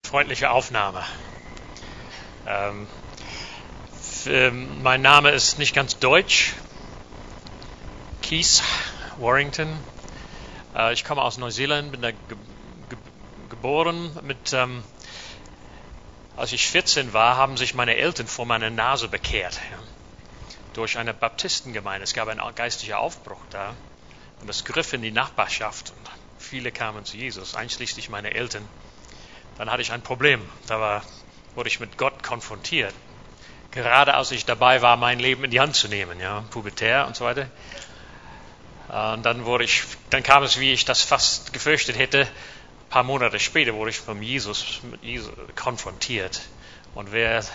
freundliche Aufnahme. Mein Name ist nicht ganz deutsch. Keith Warrington. Ich komme aus Neuseeland, bin da geboren. Als ich 14 war, haben sich meine Eltern vor meiner Nase bekehrt. Ja, durch eine Baptistengemeinde. Es gab einen geistlichen Aufbruch da. Und das griff in die Nachbarschaft. Und viele kamen zu Jesus, einschließlich meine Eltern. Dann hatte ich ein Problem. Wurde ich mit Gott konfrontiert. Gerade als ich dabei war, mein Leben in die Hand zu nehmen, ja, pubertär und so weiter. Und dann kam es, wie ich das fast gefürchtet hätte. Ein paar Monate später wurde ich mit Jesus konfrontiert. Und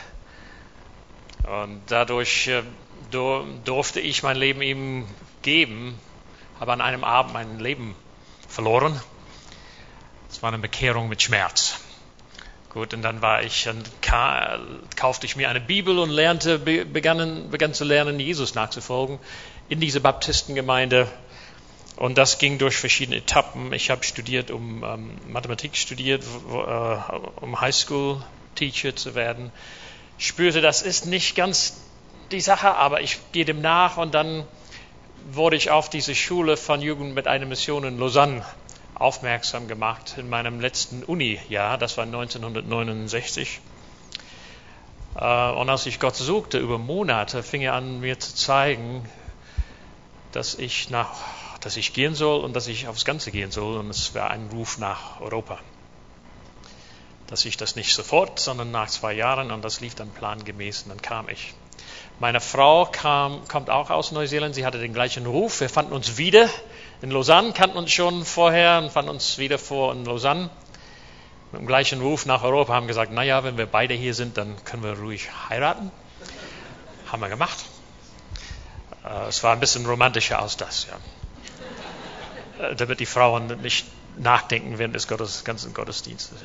dadurch durfte ich mein Leben ihm geben, habe an einem Abend mein Leben verloren. Es war eine Bekehrung mit Schmerz. Gut, und dann kaufte ich mir eine Bibel und begann zu lernen, Jesus nachzufolgen in dieser Baptistengemeinde. Und das ging durch verschiedene Etappen. Ich habe Mathematik studiert, um Highschool-Teacher zu werden. Ich spürte, das ist nicht ganz die Sache, aber ich gehe dem nach. Und dann wurde ich auf diese Schule von Jugend mit einer Mission in Lausanne aufmerksam gemacht in meinem letzten Uni-Jahr, das war 1969. Und als ich Gott suchte über Monate, fing er an, mir zu zeigen, dass ich gehen soll und dass ich aufs Ganze gehen soll. Und es war ein Ruf nach Europa. Dass ich das nicht sofort, sondern nach 2 Jahren, und das lief dann plangemäß, und dann kam ich. Meine Frau kommt auch aus Neuseeland, sie hatte den gleichen Ruf. Wir fanden uns wieder in Lausanne, kannten uns schon vorher und fanden uns wieder vor in Lausanne. Mit dem gleichen Ruf nach Europa, haben gesagt, naja, wenn wir beide hier sind, dann können wir ruhig heiraten. Haben wir gemacht. Es war ein bisschen romantischer als das, ja. Damit die Frauen nicht nachdenken während des ganzen Gottesdienstes.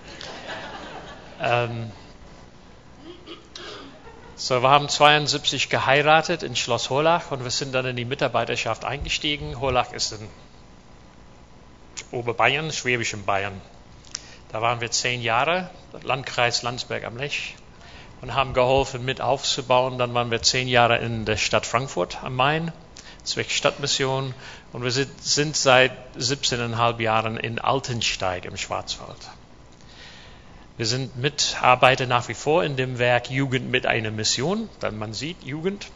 So, wir haben 1972 geheiratet in Schloss Hollach und wir sind dann in die Mitarbeiterschaft eingestiegen. Hollach ist in Oberbayern, schwäbischen Bayern. Da waren wir 10 Jahre, Landkreis Landsberg am Lech, und haben geholfen, mit aufzubauen. Dann waren wir 10 Jahre in der Stadt Frankfurt am Main, zwecks Stadtmission. Und wir sind seit 17,5 Jahren in Altensteig im Schwarzwald. Wir sind Mitarbeiter nach wie vor in dem Werk Jugend mit einer Mission. Dann man sieht Jugend.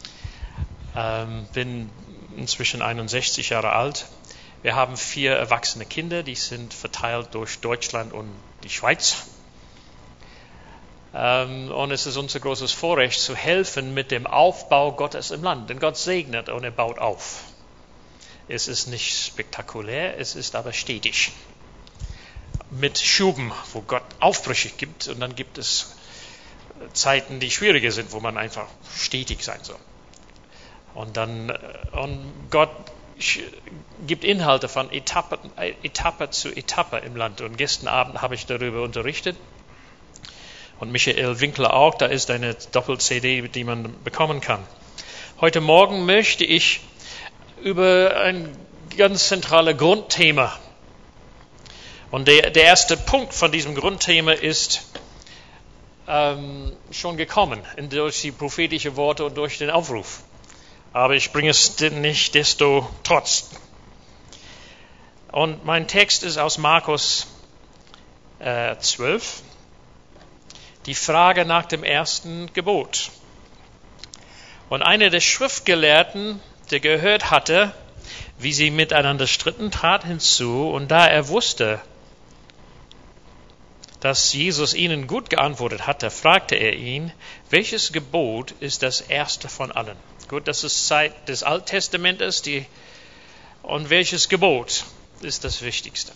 Bin inzwischen 61 Jahre alt. Wir haben 4 erwachsene Kinder, die sind verteilt durch Deutschland und die Schweiz. Und es ist unser großes Vorrecht, zu helfen mit dem Aufbau Gottes im Land. Denn Gott segnet und er baut auf. Es ist nicht spektakulär, es ist aber stetig. Mit Schuben, wo Gott Aufbrüche gibt, und dann gibt es Zeiten, die schwieriger sind, wo man einfach stetig sein soll. Und Gott gibt Inhalte von Etappe zu Etappe im Land. Und gestern Abend habe ich darüber unterrichtet. Und Michael Winkler auch, da ist eine Doppel-CD, die man bekommen kann. Heute Morgen möchte ich über ein ganz zentrales Grundthema. Und der erste Punkt von diesem Grundthema ist schon gekommen, durch die prophetischen Worte und durch den Aufruf. Aber ich bringe es nicht desto trotz. Und mein Text ist aus Markus 12. Die Frage nach dem ersten Gebot. Und einer der Schriftgelehrten, der gehört hatte, wie sie miteinander stritten, trat hinzu, und da er wusste, dass Jesus ihnen gut geantwortet hatte, fragte er ihn, welches Gebot ist das erste von allen? Gut, das ist Zeit des Alttestamentes, und welches Gebot ist das Wichtigste?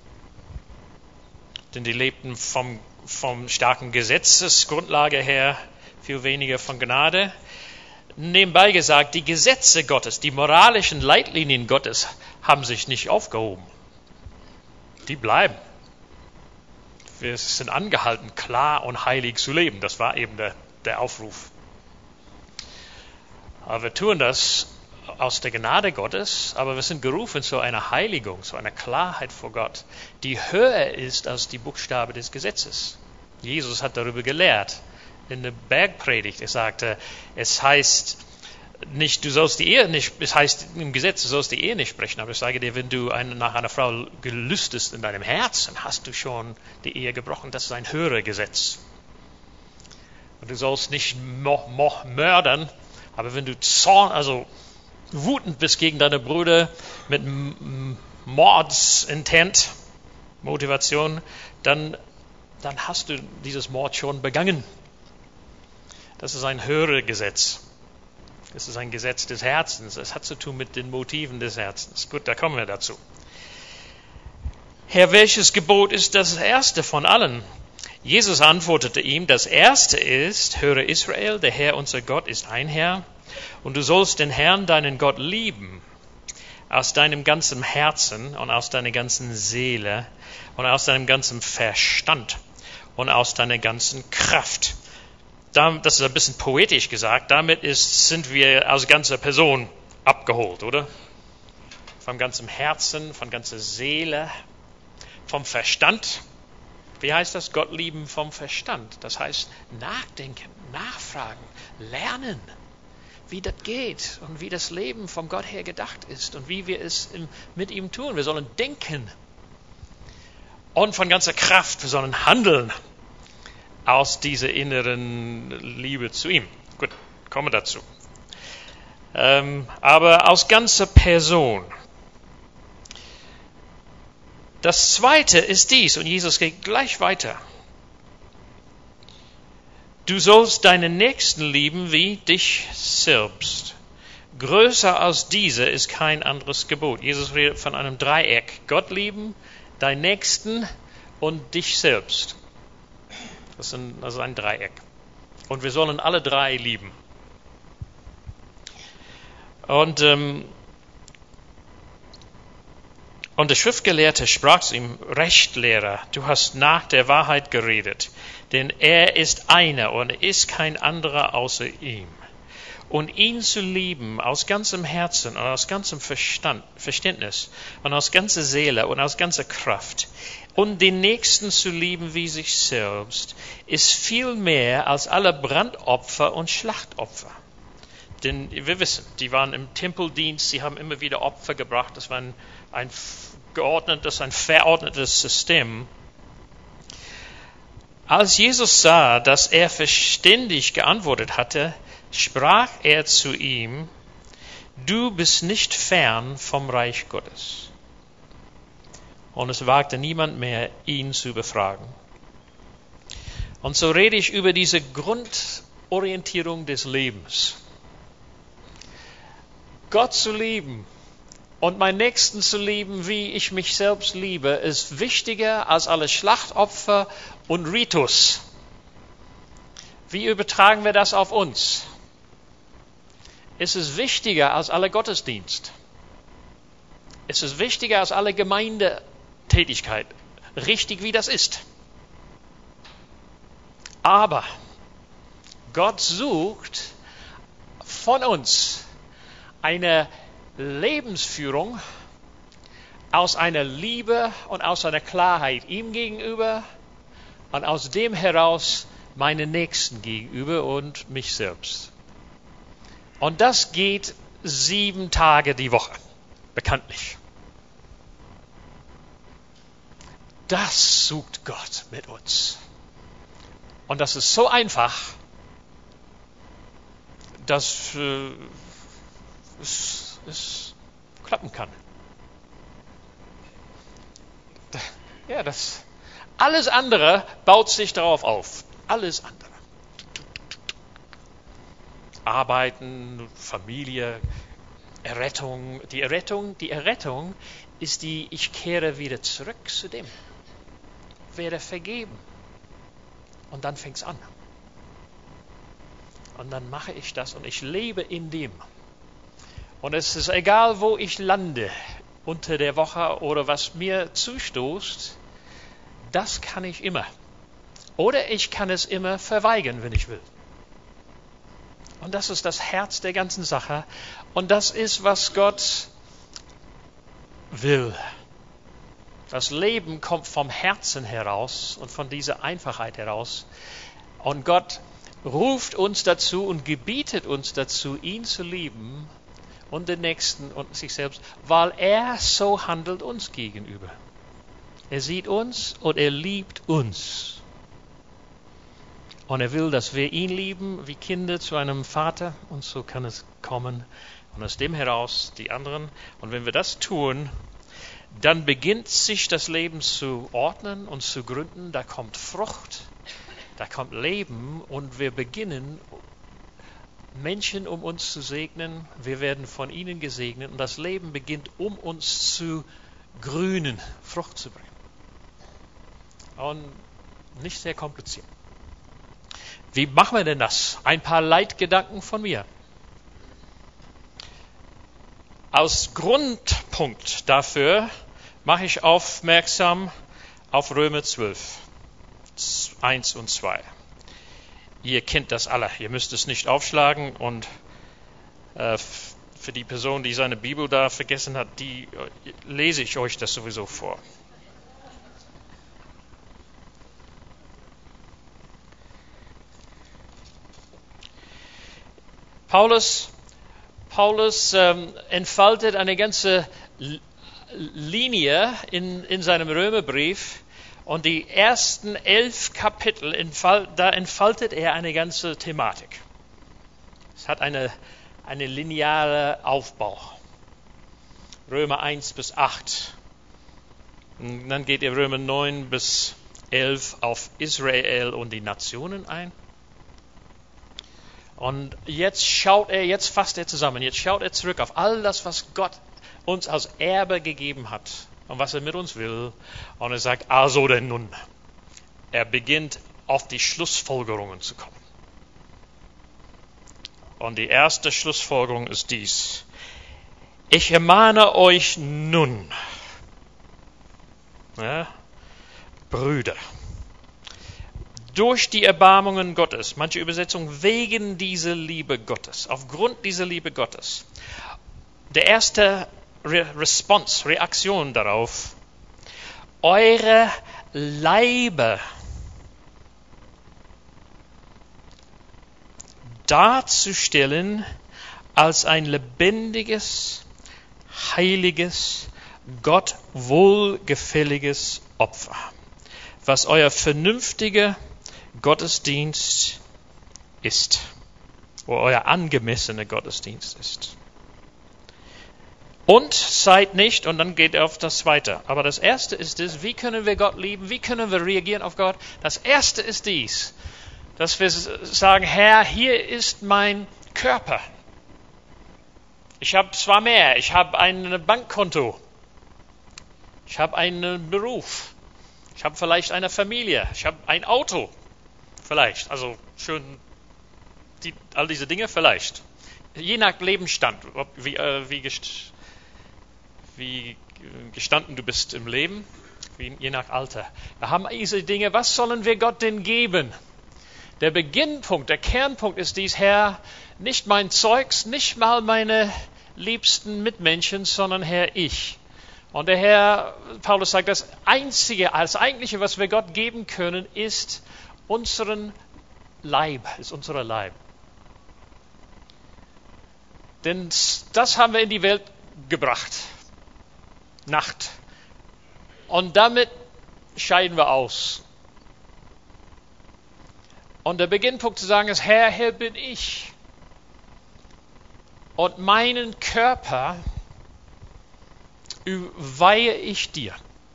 Denn die lebten vom starken Gesetzesgrundlage her, viel weniger von Gnade. Nebenbei gesagt, die Gesetze Gottes, die moralischen Leitlinien Gottes haben sich nicht aufgehoben. Die bleiben. Wir sind angehalten, klar und heilig zu leben. Das war eben der Aufruf. Aber wir tun das aus der Gnade Gottes, aber wir sind gerufen zu einer Heiligung, zu einer Klarheit vor Gott, die höher ist als die Buchstabe des Gesetzes. Jesus hat darüber gelehrt in der Bergpredigt. Er sagte, es heißt nicht, du sollst die Ehe nicht, es heißt im Gesetz, du sollst die Ehe nicht sprechen, aber ich sage dir, wenn du nach einer Frau gelüstest in deinem Herzen, hast du schon die Ehe gebrochen. Das ist ein höheres Gesetz. Und du sollst nicht mördern, aber wenn du wütend bist gegen deine Brüder mit Mordsintent, Motivation, dann hast du dieses Mord schon begangen. Das ist ein höheres Gesetz. Das ist ein Gesetz des Herzens. Es hat zu tun mit den Motiven des Herzens. Gut, da kommen wir dazu. Herr, welches Gebot ist das erste von allen? Jesus antwortete ihm, das erste ist, höre Israel, der Herr unser Gott ist ein Herr, und du sollst den Herrn, deinen Gott, lieben, aus deinem ganzen Herzen und aus deiner ganzen Seele und aus deinem ganzen Verstand und aus deiner ganzen Kraft. Das ist ein bisschen poetisch gesagt, damit sind wir als ganze Person abgeholt, oder? Vom ganzen Herzen, von ganzer Seele, vom Verstand. Wie heißt das? Gott lieben vom Verstand. Das heißt nachdenken, nachfragen, lernen, wie das geht und wie das Leben vom Gott her gedacht ist und wie wir es mit ihm tun. Wir sollen denken und von ganzer Kraft, wir sollen handeln aus dieser inneren Liebe zu ihm. Gut, kommen wir dazu. Aber aus ganzer Person. Das zweite ist dies, und Jesus geht gleich weiter. Du sollst deinen Nächsten lieben wie dich selbst. Größer als diese ist kein anderes Gebot. Jesus redet von einem Dreieck. Gott lieben, deinen Nächsten und dich selbst. Das ist ein Dreieck. Und wir sollen alle drei lieben. Und der Schriftgelehrte sprach zu ihm, Rechtlehrer, du hast nach der Wahrheit geredet, denn er ist einer und ist kein anderer außer ihm. Und ihn zu lieben aus ganzem Herzen und aus ganzem Verständnis und aus ganzer Seele und aus ganzer Kraft und den Nächsten zu lieben wie sich selbst, ist viel mehr als alle Brandopfer und Schlachtopfer. Denn wir wissen, die waren im Tempeldienst, sie haben immer wieder Opfer gebracht, das war ein verordnetes System. Als Jesus sah, dass er verständig geantwortet hatte, sprach er zu ihm, du bist nicht fern vom Reich Gottes. Und es wagte niemand mehr, ihn zu befragen. Und so rede ich über diese Grundorientierung des Lebens. Gott zu lieben und meinen Nächsten zu lieben, wie ich mich selbst liebe, ist wichtiger als alle Schlachtopfer und Ritus. Wie übertragen wir das auf uns? Es ist wichtiger als alle Gottesdienst. Es ist wichtiger als alle Gemeindetätigkeit. Richtig wie das ist. Aber Gott sucht von uns eine Lebensführung aus einer Liebe und aus einer Klarheit ihm gegenüber und aus dem heraus meinen Nächsten gegenüber und mich selbst. Und das geht 7 Tage die Woche, bekanntlich. Das sucht Gott mit uns. Und das ist so einfach, dass es klappen kann. Ja, alles andere baut sich darauf auf. Alles andere. Arbeiten, Familie, Errettung. Die Errettung ist ich kehre wieder zurück zu dem. Werde vergeben. Und dann fängt es an. Und dann mache ich das und ich lebe in dem. Und es ist egal, wo ich lande, unter der Woche oder was mir zustoßt, das kann ich immer. Oder ich kann es immer verweigern, wenn ich will. Und das ist das Herz der ganzen Sache. Und das ist, was Gott will. Das Leben kommt vom Herzen heraus und von dieser Einfachheit heraus. Und Gott ruft uns dazu und gebietet uns dazu, ihn zu lieben und den Nächsten und sich selbst, weil er so handelt uns gegenüber. Er sieht uns und er liebt uns. Und er will, dass wir ihn lieben, wie Kinder zu einem Vater. Und so kann es kommen. Und aus dem heraus die anderen. Und wenn wir das tun, dann beginnt sich das Leben zu ordnen und zu gründen. Da kommt Frucht, da kommt Leben. Und wir beginnen, Menschen um uns zu segnen. Wir werden von ihnen gesegnet. Und das Leben beginnt, um uns zu grünen, Frucht zu bringen. Und nicht sehr kompliziert. Wie machen wir denn das? Ein paar Leitgedanken von mir. Als Grundpunkt dafür mache ich aufmerksam auf Römer 12, 1 und 2. Ihr kennt das alle, ihr müsst es nicht aufschlagen und für die Person, die seine Bibel da vergessen hat, die lese ich euch das sowieso vor. Paulus entfaltet eine ganze Linie in seinem Römerbrief und die ersten 11 Kapitel, da entfaltet er eine ganze Thematik. Es hat eine lineare Aufbau. Römer 1 bis 8. Und dann geht er Römer 9 bis 11 auf Israel und die Nationen ein. Und jetzt fasst er zusammen, jetzt schaut er zurück auf all das, was Gott uns als Erbe gegeben hat und was er mit uns will. Und er sagt, also denn nun. Er beginnt auf die Schlussfolgerungen zu kommen. Und die erste Schlussfolgerung ist dies. Ich ermahne euch nun, Brüder, durch die Erbarmungen Gottes, manche Übersetzung wegen dieser Liebe Gottes, aufgrund dieser Liebe Gottes. Der erste Reaktion darauf, eure Leiber darzustellen als ein lebendiges, heiliges, Gott wohlgefälliges Opfer, was euer vernünftiger Gottesdienst ist, oder euer angemessener Gottesdienst ist. Und seid nicht, und dann geht er auf das Zweite. Aber das Erste ist es, wie können wir Gott lieben, wie können wir reagieren auf Gott? Das Erste ist dies, dass wir sagen, Herr, hier ist mein Körper. Ich habe zwar mehr, ich habe ein Bankkonto, ich habe einen Beruf, ich habe vielleicht eine Familie, ich habe ein Auto, vielleicht, also schön, all diese Dinge vielleicht. Je nach Lebensstand, wie gestanden du bist im Leben, je nach Alter. Wir haben diese Dinge, was sollen wir Gott denn geben? Der Beginnpunkt, der Kernpunkt ist dies, Herr, nicht mein Zeugs, nicht mal meine liebsten Mitmenschen, sondern Herr, ich. Und der Herr, Paulus sagt, das Eigentliche, was wir Gott geben können, ist unseren Leib, ist unser Leib. Denn das haben wir in die Welt gebracht. Nacht. Und damit scheiden wir aus. Und der Beginnpunkt zu sagen ist, Herr, hier bin ich. Und meinen Körper weihe ich dir.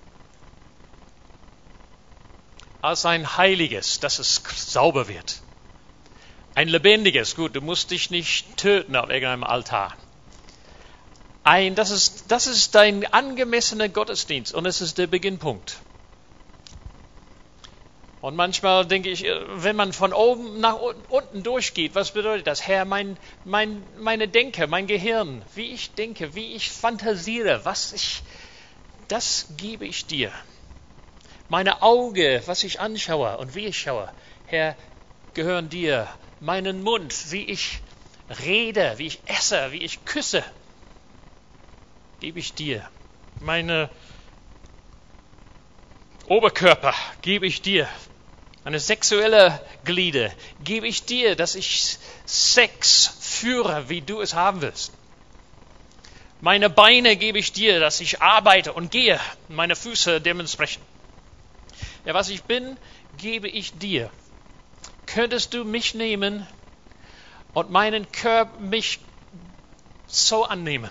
Als ein heiliges, dass es sauber wird. Ein lebendiges, gut, du musst dich nicht töten auf irgendeinem Altar. Das ist dein angemessener Gottesdienst und es ist der Beginnpunkt. Und manchmal denke ich, wenn man von oben nach unten durchgeht, was bedeutet das? Herr, meine Denke, mein Gehirn, wie ich denke, wie ich fantasiere, das gebe ich dir. Meine Augen, was ich anschaue und wie ich schaue, Herr, gehören dir. Meinen Mund, wie ich rede, wie ich esse, wie ich küsse, gebe ich dir. Meine Oberkörper gebe ich dir. Meine sexuelle Glieder gebe ich dir, dass ich Sex führe, wie du es haben willst. Meine Beine gebe ich dir, dass ich arbeite und gehe. Meine Füße dementsprechend. Ja, was ich bin, gebe ich dir. Könntest du mich nehmen und meinen Körper mich so annehmen?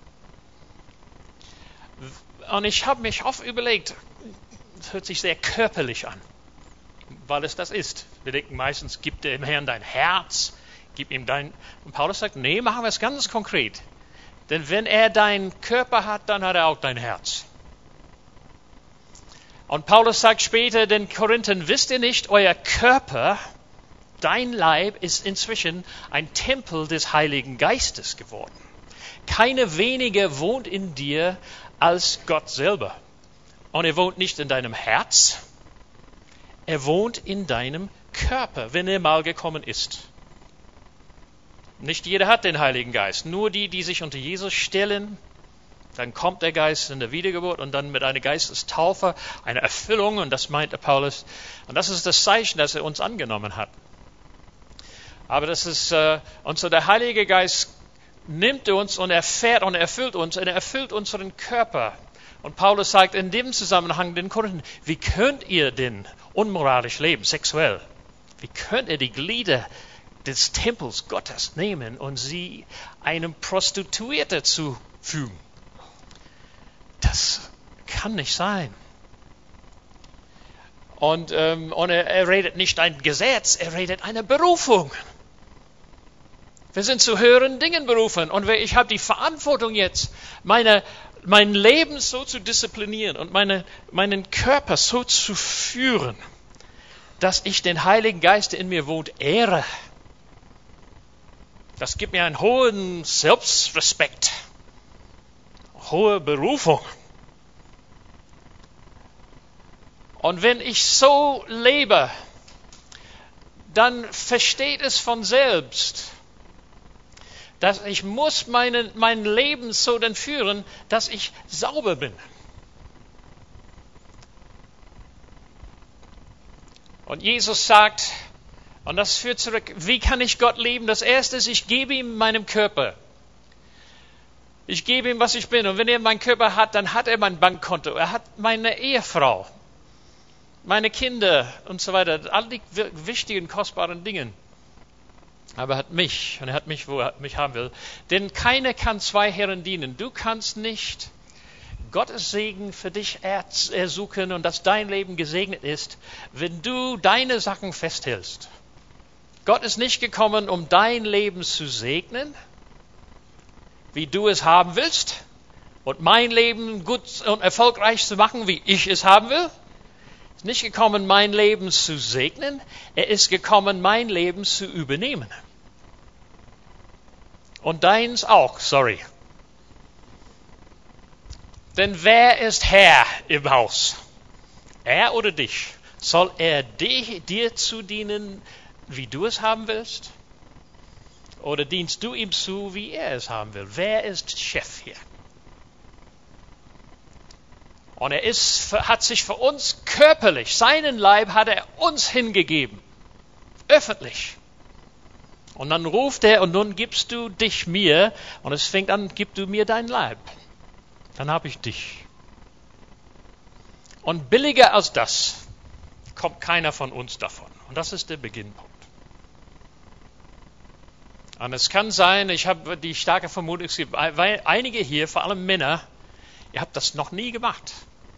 Und ich habe mich oft überlegt, es hört sich sehr körperlich an, weil es das ist. Wir denken meistens, gib dem Herrn dein Herz, gib ihm dein... Und Paulus sagt, nee, machen wir es ganz konkret. Denn wenn er deinen Körper hat, dann hat er auch dein Herz. Und Paulus sagt später den Korinthern, wisst ihr nicht, euer Körper, dein Leib ist inzwischen ein Tempel des Heiligen Geistes geworden. Keine weniger wohnt in dir als Gott selber. Und er wohnt nicht in deinem Herz, er wohnt in deinem Körper, wenn er mal gekommen ist. Nicht jeder hat den Heiligen Geist, nur die, die sich unter Jesus stellen. Dann kommt der Geist in der Wiedergeburt und dann mit einer Geistestaufe, eine Erfüllung, und das meint der Paulus. Und das ist das Zeichen, dass er uns angenommen hat. Aber das ist, und so der Heilige Geist nimmt uns und erfährt und erfüllt uns und er erfüllt unseren Körper. Und Paulus sagt in dem Zusammenhang den Korinthern, wie könnt ihr denn unmoralisch leben, sexuell? Wie könnt ihr die Glieder des Tempels Gottes nehmen und sie einem Prostituierten zufügen? Das kann nicht sein. Und er redet nicht ein Gesetz, er redet eine Berufung. Wir sind zu höheren Dingen berufen. Und ich habe die Verantwortung jetzt, mein Leben so zu disziplinieren und meinen Körper so zu führen, dass ich den Heiligen Geist, der in mir wohnt, ehre. Das gibt mir einen hohen Selbstrespekt, hohe Berufung. Und wenn ich so lebe, dann versteht es von selbst, dass ich muss mein Leben so denn führen, dass ich sauber bin. Und Jesus sagt, und das führt zurück, wie kann ich Gott lieben? Das Erste ist, ich gebe ihm meinen Körper. Ich gebe ihm, was ich bin. Und wenn er meinen Körper hat, dann hat er mein Bankkonto. Er hat meine Ehefrau, meine Kinder und so weiter. All die wichtigen, kostbaren Dinge. Aber er hat mich, und er hat mich, wo er mich haben will. Denn keiner kann zwei Herren dienen. Du kannst nicht Gottes Segen für dich ersuchen und dass dein Leben gesegnet ist, wenn du deine Sachen festhältst. Gott ist nicht gekommen, um dein Leben zu segnen, wie du es haben willst, und mein Leben gut und erfolgreich zu machen, wie ich es haben will. Er ist nicht gekommen, mein Leben zu segnen, er ist gekommen, mein Leben zu übernehmen. Und deins auch, sorry. Denn wer ist Herr im Haus? Er oder dich? Soll er dir zudienen, wie du es haben willst? Oder dienst du ihm zu, wie er es haben will? Wer ist Chef hier? Und er hat sich für uns körperlich, seinen Leib hat er uns hingegeben. Öffentlich. Und dann ruft er, und nun gibst du dich mir, und es fängt an, gib du mir dein Leib. Dann habe ich dich. Und billiger als das kommt keiner von uns davon. Und das ist der Beginnpunkt. Und es kann sein, ich habe die starke Vermutung, es gibt einige hier, vor allem Männer, ihr habt das noch nie gemacht.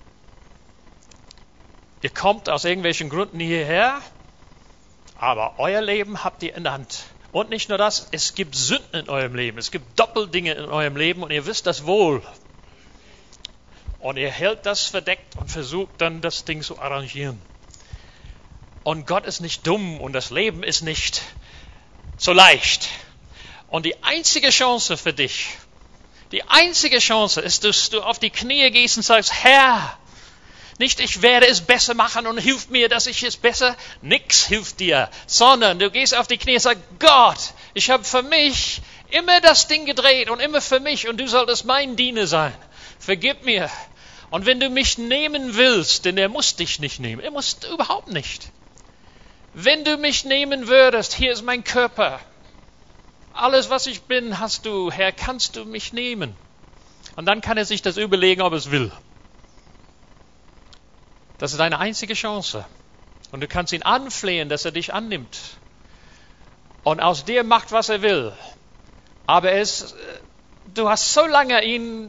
Ihr kommt aus irgendwelchen Gründen hierher, aber euer Leben habt ihr in der Hand. Und nicht nur das, es gibt Sünden in eurem Leben, es gibt Doppeldinge in eurem Leben und ihr wisst das wohl. Und ihr hält das verdeckt und versucht dann das Ding zu arrangieren. Und Gott ist nicht dumm und das Leben ist nicht so leicht. Und die einzige Chance für dich, die einzige Chance ist, dass du auf die Knie gehst und sagst, Herr, nicht ich werde es besser machen und hilf mir, dass ich es besser, nix hilft dir, sondern du gehst auf die Knie und sagst, Gott, Ich habe für mich immer das Ding gedreht und immer für mich und du solltest mein Diener sein. Vergib mir. Und wenn du mich nehmen willst, denn er muss dich nicht nehmen, er muss überhaupt nicht. Wenn du mich nehmen würdest, hier ist mein Körper. Alles, was ich bin, hast du, Herr, kannst du mich nehmen. Und dann kann er sich das überlegen, ob er es will. Das ist deine einzige Chance. Und du kannst ihn anflehen, dass er dich annimmt. Und aus dir macht, was er will. Aber du hast so lange ihn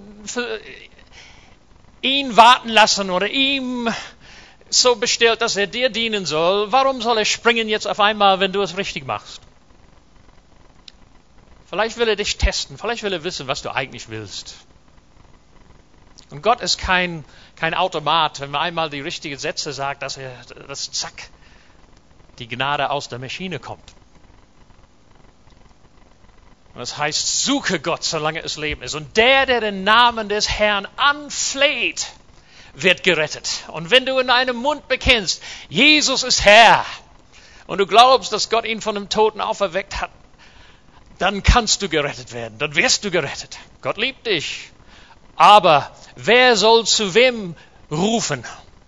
warten lassen oder ihm so bestellt, dass er dir dienen soll. Warum soll er springen jetzt auf einmal, wenn du es richtig machst? Vielleicht will er dich testen. Vielleicht will er wissen, was du eigentlich willst. Und Gott ist kein Automat. Wenn man einmal die richtigen Sätze sagt, dass zack, die Gnade aus der Maschine kommt. Und das heißt, suche Gott, solange es Leben ist. Und der den Namen des Herrn anfleht, wird gerettet. Und wenn du in deinem Mund bekennst, Jesus ist Herr, und du glaubst, dass Gott ihn von dem Toten auferweckt hat, dann kannst du gerettet werden. Dann wirst du gerettet. Gott liebt dich. Aber wer soll zu wem rufen?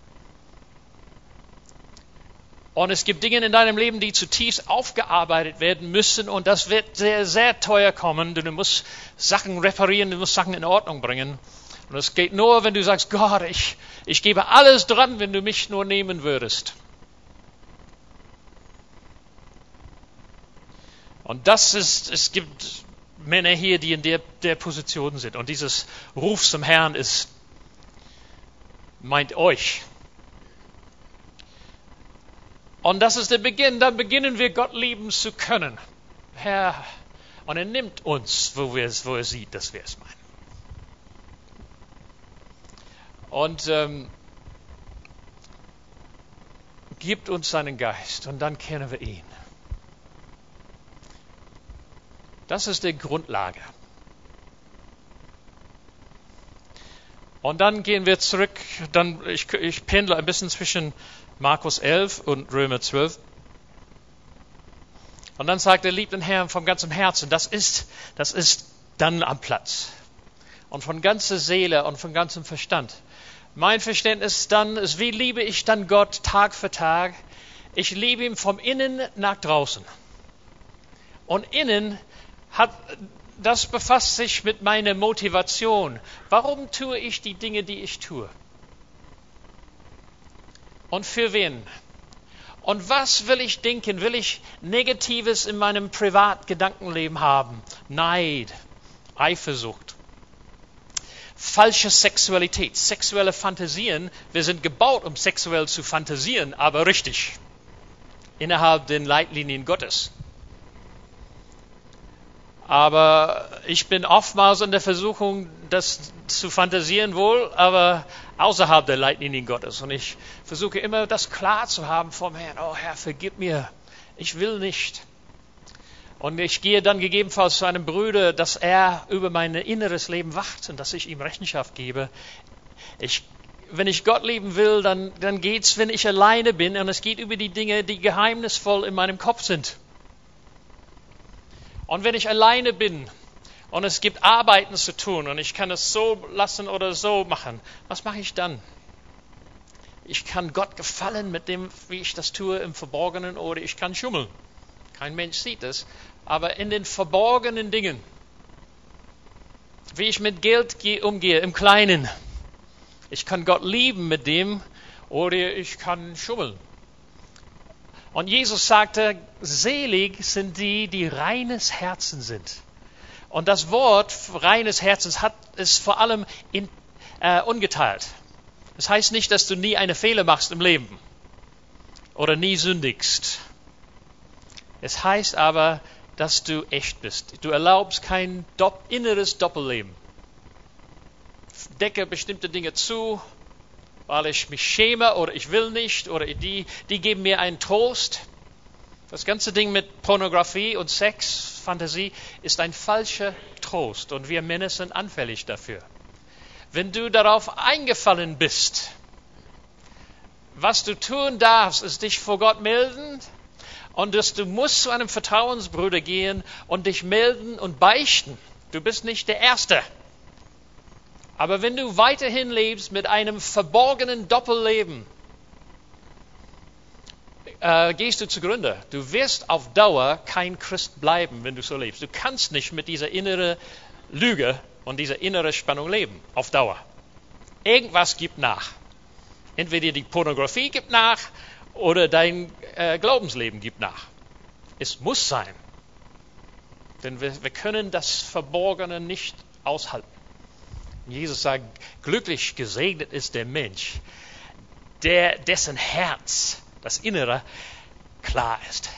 Und es gibt Dinge in deinem Leben, die zutiefst aufgearbeitet werden müssen. Und das wird sehr, sehr teuer kommen. Du musst Sachen reparieren, du musst Sachen in Ordnung bringen. Und es geht nur, wenn du sagst, Gott, ich gebe alles dran, wenn du mich nur nehmen würdest. Und es gibt Männer hier, die in der Position sind. Und dieses Ruf zum Herrn meint euch. Und das ist der Beginn. Dann beginnen wir, Gott lieben zu können. Herr, und er nimmt uns, wo er sieht, dass wir es meinen. Und gibt uns seinen Geist und dann kennen wir ihn. Das ist die Grundlage. Und dann gehen wir zurück, ich pendle ein bisschen zwischen Markus 11 und Römer 12. Und dann sagt er, liebt den Herrn von ganzem Herzen. Das ist dann am Platz. Und von ganzer Seele und von ganzem Verstand. Mein Verständnis dann ist, wie liebe ich dann Gott Tag für Tag? Ich liebe ihn vom Innen nach draußen. Und innen das befasst sich mit meiner Motivation. Warum tue ich die Dinge, die ich tue? Und für wen? Und was will ich denken? Will ich Negatives in meinem Privatgedankenleben haben? Neid, Eifersucht, falsche Sexualität, sexuelle Fantasien. Wir sind gebaut, um sexuell zu fantasieren, aber richtig. Innerhalb den Leitlinien Gottes. Aber ich bin oftmals in der Versuchung, das zu fantasieren wohl, aber außerhalb der Leitlinien Gottes. Und ich versuche immer, das klar zu haben vom Herrn. Oh Herr, vergib mir. Ich will nicht. Und ich gehe dann gegebenenfalls zu einem Bruder, dass er über mein inneres Leben wacht und dass ich ihm Rechenschaft gebe. Wenn ich Gott lieben will, dann geht's, wenn ich alleine bin. Und es geht über die Dinge, die geheimnisvoll in meinem Kopf sind. Und wenn ich alleine bin und es gibt Arbeiten zu tun und ich kann es so lassen oder so machen, was mache ich dann? Ich kann Gott gefallen mit dem, wie ich das tue im Verborgenen, oder ich kann schummeln. Kein Mensch sieht es, aber in den verborgenen Dingen, wie ich mit Geld umgehe, im Kleinen. Ich kann Gott lieben mit dem oder ich kann schummeln. Und Jesus sagte, selig sind die reines Herzen sind. Und das Wort reines Herzens ist vor allem ungeteilt. Das heißt nicht, dass du nie einen Fehler machst im Leben oder nie sündigst. Es heißt aber, dass du echt bist. Du erlaubst kein inneres Doppelleben. Decke bestimmte Dinge zu, weil ich mich schäme oder ich will nicht oder die geben mir einen Trost. Das ganze Ding mit Pornografie und Sex, Fantasie ist ein falscher Trost und wir Männer sind anfällig dafür. Wenn du darauf eingefallen bist, was du tun darfst, ist dich vor Gott melden Und du musst zu einem Vertrauensbruder gehen und dich melden und beichten. Du bist nicht der Erste. Aber wenn du weiterhin lebst mit einem verborgenen Doppelleben, gehst du zugrunde. Du wirst auf Dauer kein Christ bleiben, wenn du so lebst. Du kannst nicht mit dieser inneren Lüge und dieser inneren Spannung leben, auf Dauer. Irgendwas gibt nach. Entweder die Pornografie gibt nach oder dein Glaubensleben gibt nach. Es muss sein. Denn wir können das Verborgene nicht aushalten. Jesus sagt, glücklich gesegnet ist der Mensch, dessen Herz, das Innere, klar ist.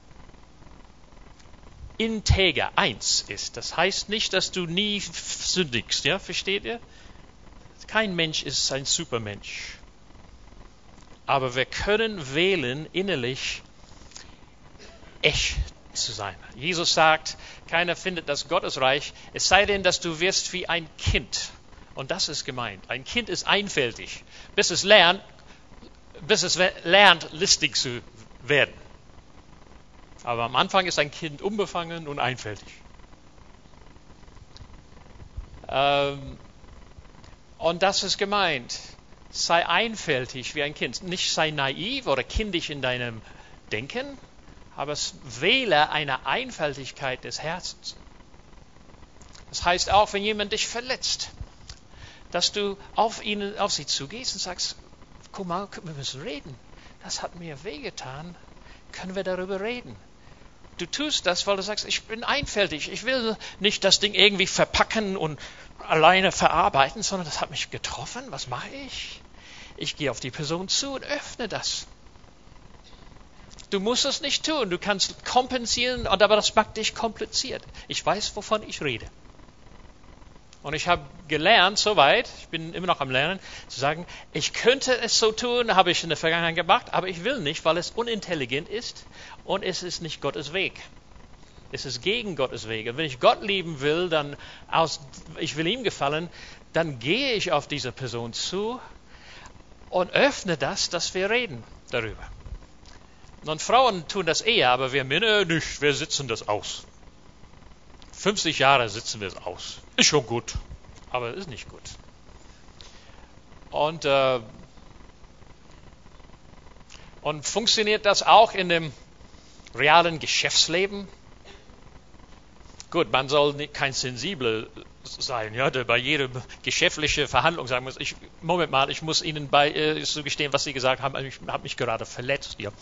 Integer, eins ist. Das heißt nicht, dass du nie sündigst. Ja, versteht ihr? Kein Mensch ist ein Supermensch. Aber wir können wählen, innerlich echt zu sein. Jesus sagt, keiner findet das Gottesreich, es sei denn, dass du wirst wie ein Kind. Und das ist gemeint. Ein Kind ist einfältig, bis es lernt, listig zu werden. Aber am Anfang ist ein Kind unbefangen und einfältig. Und das ist gemeint. Sei einfältig wie ein Kind. Nicht sei naiv oder kindisch in deinem Denken, aber wähle eine Einfältigkeit des Herzens. Das heißt auch, wenn jemand dich verletzt, dass du auf sie zugehst und sagst, guck mal, wir müssen reden. Das hat mir wehgetan. Können wir darüber reden? Du tust das, weil du sagst, ich bin einfältig. Ich will nicht das Ding irgendwie verpacken und alleine verarbeiten, sondern das hat mich getroffen. Was mache ich? Ich gehe auf die Person zu und öffne das. Du musst es nicht tun. Du kannst kompensieren, aber das macht dich kompliziert. Ich weiß, wovon ich rede. Und ich habe gelernt, soweit, ich bin immer noch am Lernen, zu sagen, ich könnte es so tun, habe ich in der Vergangenheit gemacht, aber ich will nicht, weil es unintelligent ist und es ist nicht Gottes Weg. Es ist gegen Gottes Weg. Und wenn ich Gott lieben will, ich will ihm gefallen, dann gehe ich auf diese Person zu und öffne das, dass wir reden darüber. Und Frauen tun das eher, aber wir Männer nicht, wir sitzen das aus. 50 Jahre sitzen wir es aus. Ist schon gut, aber ist nicht gut. Und funktioniert das auch in dem realen Geschäftsleben? Gut, man soll kein Sensibler sein, ja, der bei jeder geschäftlichen Verhandlung sagen muss, Moment mal, ich muss Ihnen zugestehen, was Sie gesagt haben, ich habe mich gerade verletzt. Ja.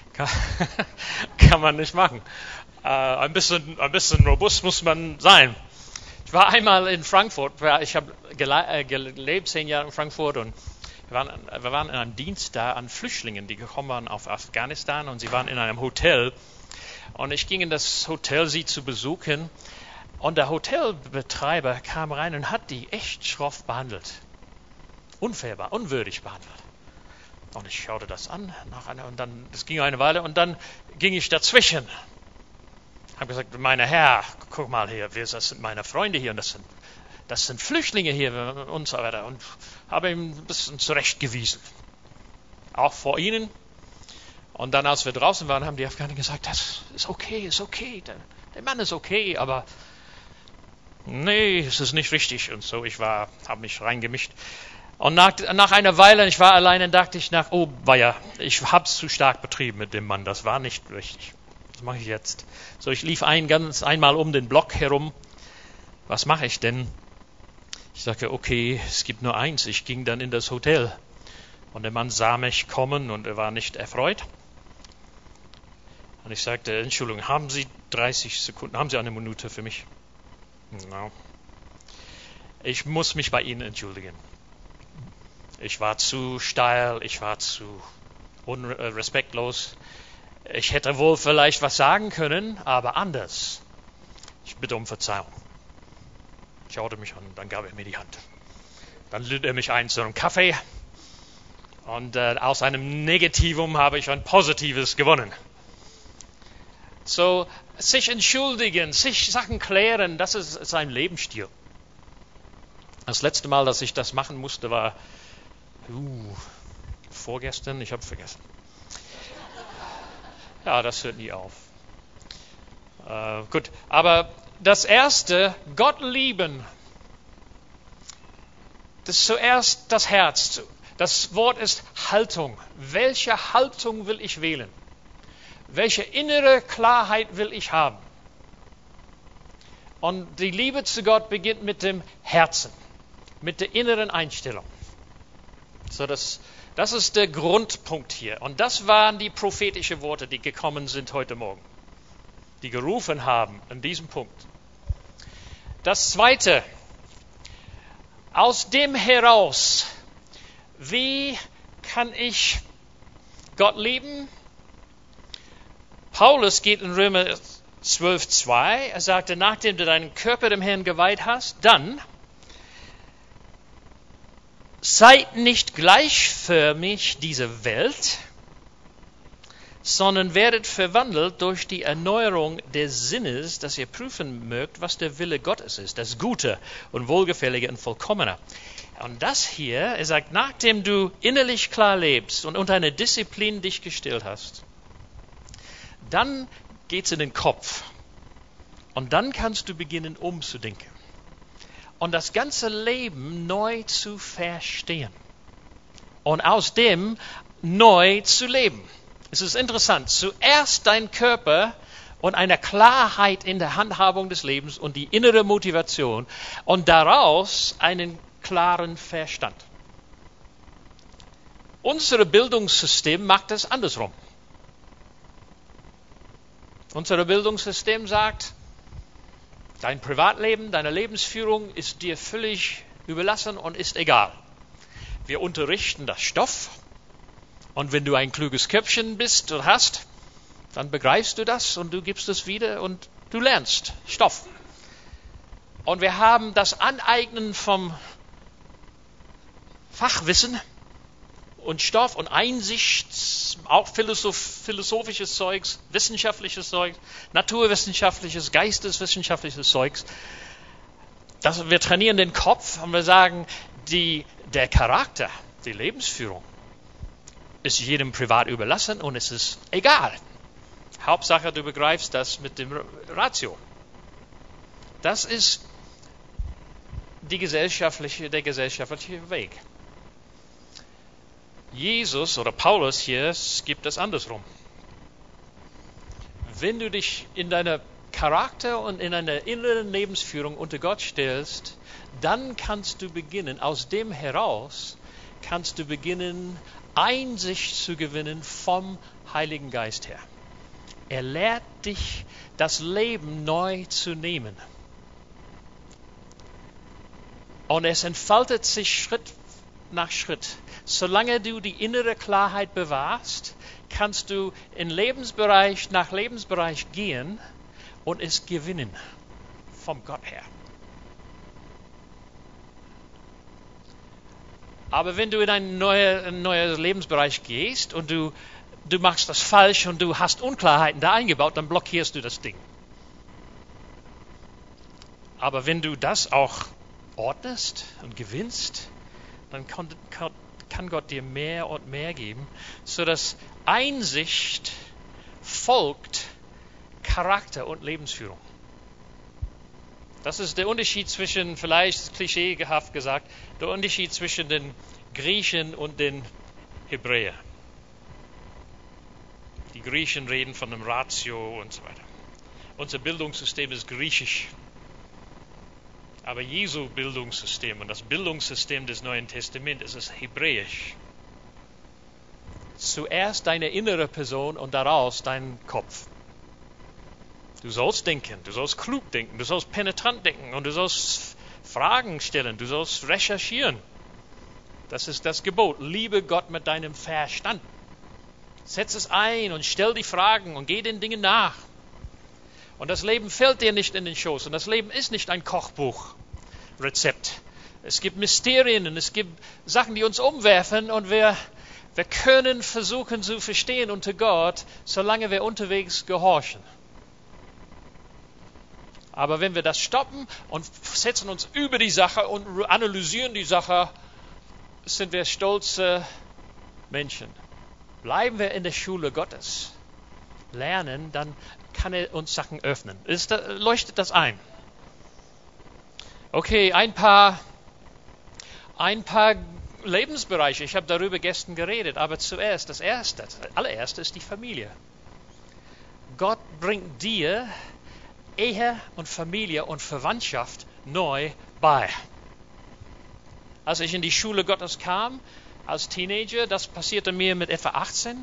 Kann man nicht machen. Ein bisschen robust muss man sein. Ich war einmal in Frankfurt, ich habe gelebt 10 Jahre in Frankfurt und wir waren in einem Dienst da an Flüchtlingen, die gekommen waren auf Afghanistan und sie waren in einem Hotel und ich ging in das Hotel, sie zu besuchen und der Hotelbetreiber kam rein und hat die echt schroff behandelt. Unfair, unwürdig behandelt. Und ich schaute das an, das ging eine Weile und dann ging ich dazwischen. Ich habe gesagt, mein Herr, guck mal hier, das sind meine Freunde hier und das sind Flüchtlinge hier und so weiter. Und habe ihm ein bisschen zurechtgewiesen. Auch vor ihnen. Und dann, als wir draußen waren, haben die Afghanen gesagt, das ist okay. Der Mann ist okay, aber nee, es ist nicht richtig. Und so, habe mich reingemischt. Und nach einer Weile, ich war alleine, dachte ich oh weia, ich habe es zu stark betrieben mit dem Mann, das war nicht richtig. Was mache ich jetzt? So, ich lief einmal um den Block herum. Was mache ich denn? Ich sagte, okay, es gibt nur eins. Ich ging dann in das Hotel. Und der Mann sah mich kommen und er war nicht erfreut. Und ich sagte, Entschuldigung, haben Sie 30 Sekunden, haben Sie eine Minute für mich? No. Ich muss mich bei Ihnen entschuldigen. Ich war zu steil, ich war zu respektlos. Ich hätte wohl vielleicht was sagen können, aber anders. Ich bitte um Verzeihung. Ich schaute mich an, dann gab er mir die Hand. Dann lud er mich ein zu einem Kaffee. Und aus einem Negativum habe ich ein Positives gewonnen. So, sich entschuldigen, sich Sachen klären, das ist sein Lebensstil. Das letzte Mal, dass ich das machen musste, war vorgestern, ich habe vergessen. Ja, das hört nie auf. Gut, aber das Erste, Gott lieben, das ist zuerst das Herz. Das Wort ist Haltung. Welche Haltung will ich wählen? Welche innere Klarheit will ich haben? Und die Liebe zu Gott beginnt mit dem Herzen, mit der inneren Einstellung. So, das ist der Grundpunkt hier. Und das waren die prophetischen Worte, die gekommen sind heute Morgen, die gerufen haben an diesem Punkt. Das Zweite, aus dem heraus, wie kann ich Gott lieben? Paulus geht in Römer 12,2, er sagte, nachdem du deinen Körper dem Herrn geweiht hast, dann seid nicht gleichförmig dieser Welt, sondern werdet verwandelt durch die Erneuerung des Sinnes, dass ihr prüfen mögt, was der Wille Gottes ist, das Gute und Wohlgefällige und Vollkommene. Und das hier, er sagt, nachdem du innerlich klar lebst und unter einer Disziplin dich gestellt hast, dann geht's in den Kopf. Und dann kannst du beginnen umzudenken. Und das ganze Leben neu zu verstehen. Und aus dem neu zu leben. Es ist interessant. Zuerst dein Körper und eine Klarheit in der Handhabung des Lebens und die innere Motivation. Und daraus einen klaren Verstand. Unser Bildungssystem macht es andersrum. Unser Bildungssystem sagt, dein Privatleben, deine Lebensführung ist dir völlig überlassen und ist egal. Wir unterrichten das Stoff und wenn du ein kluges Köpfchen bist und hast, dann begreifst du das und du gibst es wieder und du lernst Stoff. Und wir haben das Aneignen vom Fachwissen und Stoff und Einsicht, auch philosophisches Zeugs, wissenschaftliches Zeugs, naturwissenschaftliches, geisteswissenschaftliches Zeugs. Wir trainieren den Kopf und wir sagen, der Charakter, die Lebensführung ist jedem privat überlassen und es ist egal. Hauptsache, du begreifst das mit dem Ratio. Das ist der gesellschaftliche Weg. Jesus oder Paulus hier gibt es andersrum. Wenn du dich in deiner Charakter und in deiner inneren Lebensführung unter Gott stellst, dann kannst du beginnen, aus dem heraus kannst du beginnen, Einsicht zu gewinnen vom Heiligen Geist her. Er lehrt dich, das Leben neu zu nehmen. Und es entfaltet sich Schritt nach Schritt. Solange du die innere Klarheit bewahrst, kannst du in Lebensbereich nach Lebensbereich gehen und es gewinnen vom Gott her. Aber wenn du in einen neuen Lebensbereich gehst und du machst das falsch und du hast Unklarheiten da eingebaut, dann blockierst du das Ding. Aber wenn du das auch ordnest und gewinnst, dann kann Gott dir mehr und mehr geben, sodass Einsicht folgt Charakter und Lebensführung. Das ist der Unterschied zwischen, vielleicht klischeehaft gesagt, der Unterschied zwischen den Griechen und den Hebräern. Die Griechen reden von dem Ratio und so weiter. Unser Bildungssystem ist griechisch. Aber Jesu Bildungssystem und das Bildungssystem des Neuen Testaments ist hebräisch. Zuerst deine innere Person und daraus dein Kopf. Du sollst denken, du sollst klug denken, du sollst penetrant denken und du sollst Fragen stellen, du sollst recherchieren. Das ist das Gebot. Liebe Gott mit deinem Verstand. Setz es ein und stell die Fragen und geh den Dingen nach. Und das Leben fällt dir nicht in den Schoß. Und das Leben ist nicht ein Kochbuchrezept. Es gibt Mysterien und es gibt Sachen, die uns umwerfen. Und wir können versuchen zu verstehen unter Gott, solange wir unterwegs gehorchen. Aber wenn wir das stoppen und setzen uns über die Sache und analysieren die Sache, sind wir stolze Menschen. Bleiben wir in der Schule Gottes. lernen, dann kann er uns Sachen öffnen. Leuchtet das ein? Okay, ein paar Lebensbereiche. Ich habe darüber gestern geredet, aber zuerst, das allererste ist die Familie. Gott bringt dir Ehe und Familie und Verwandtschaft neu bei. Als ich in die Schule Gottes kam, als Teenager, das passierte mir mit etwa 18.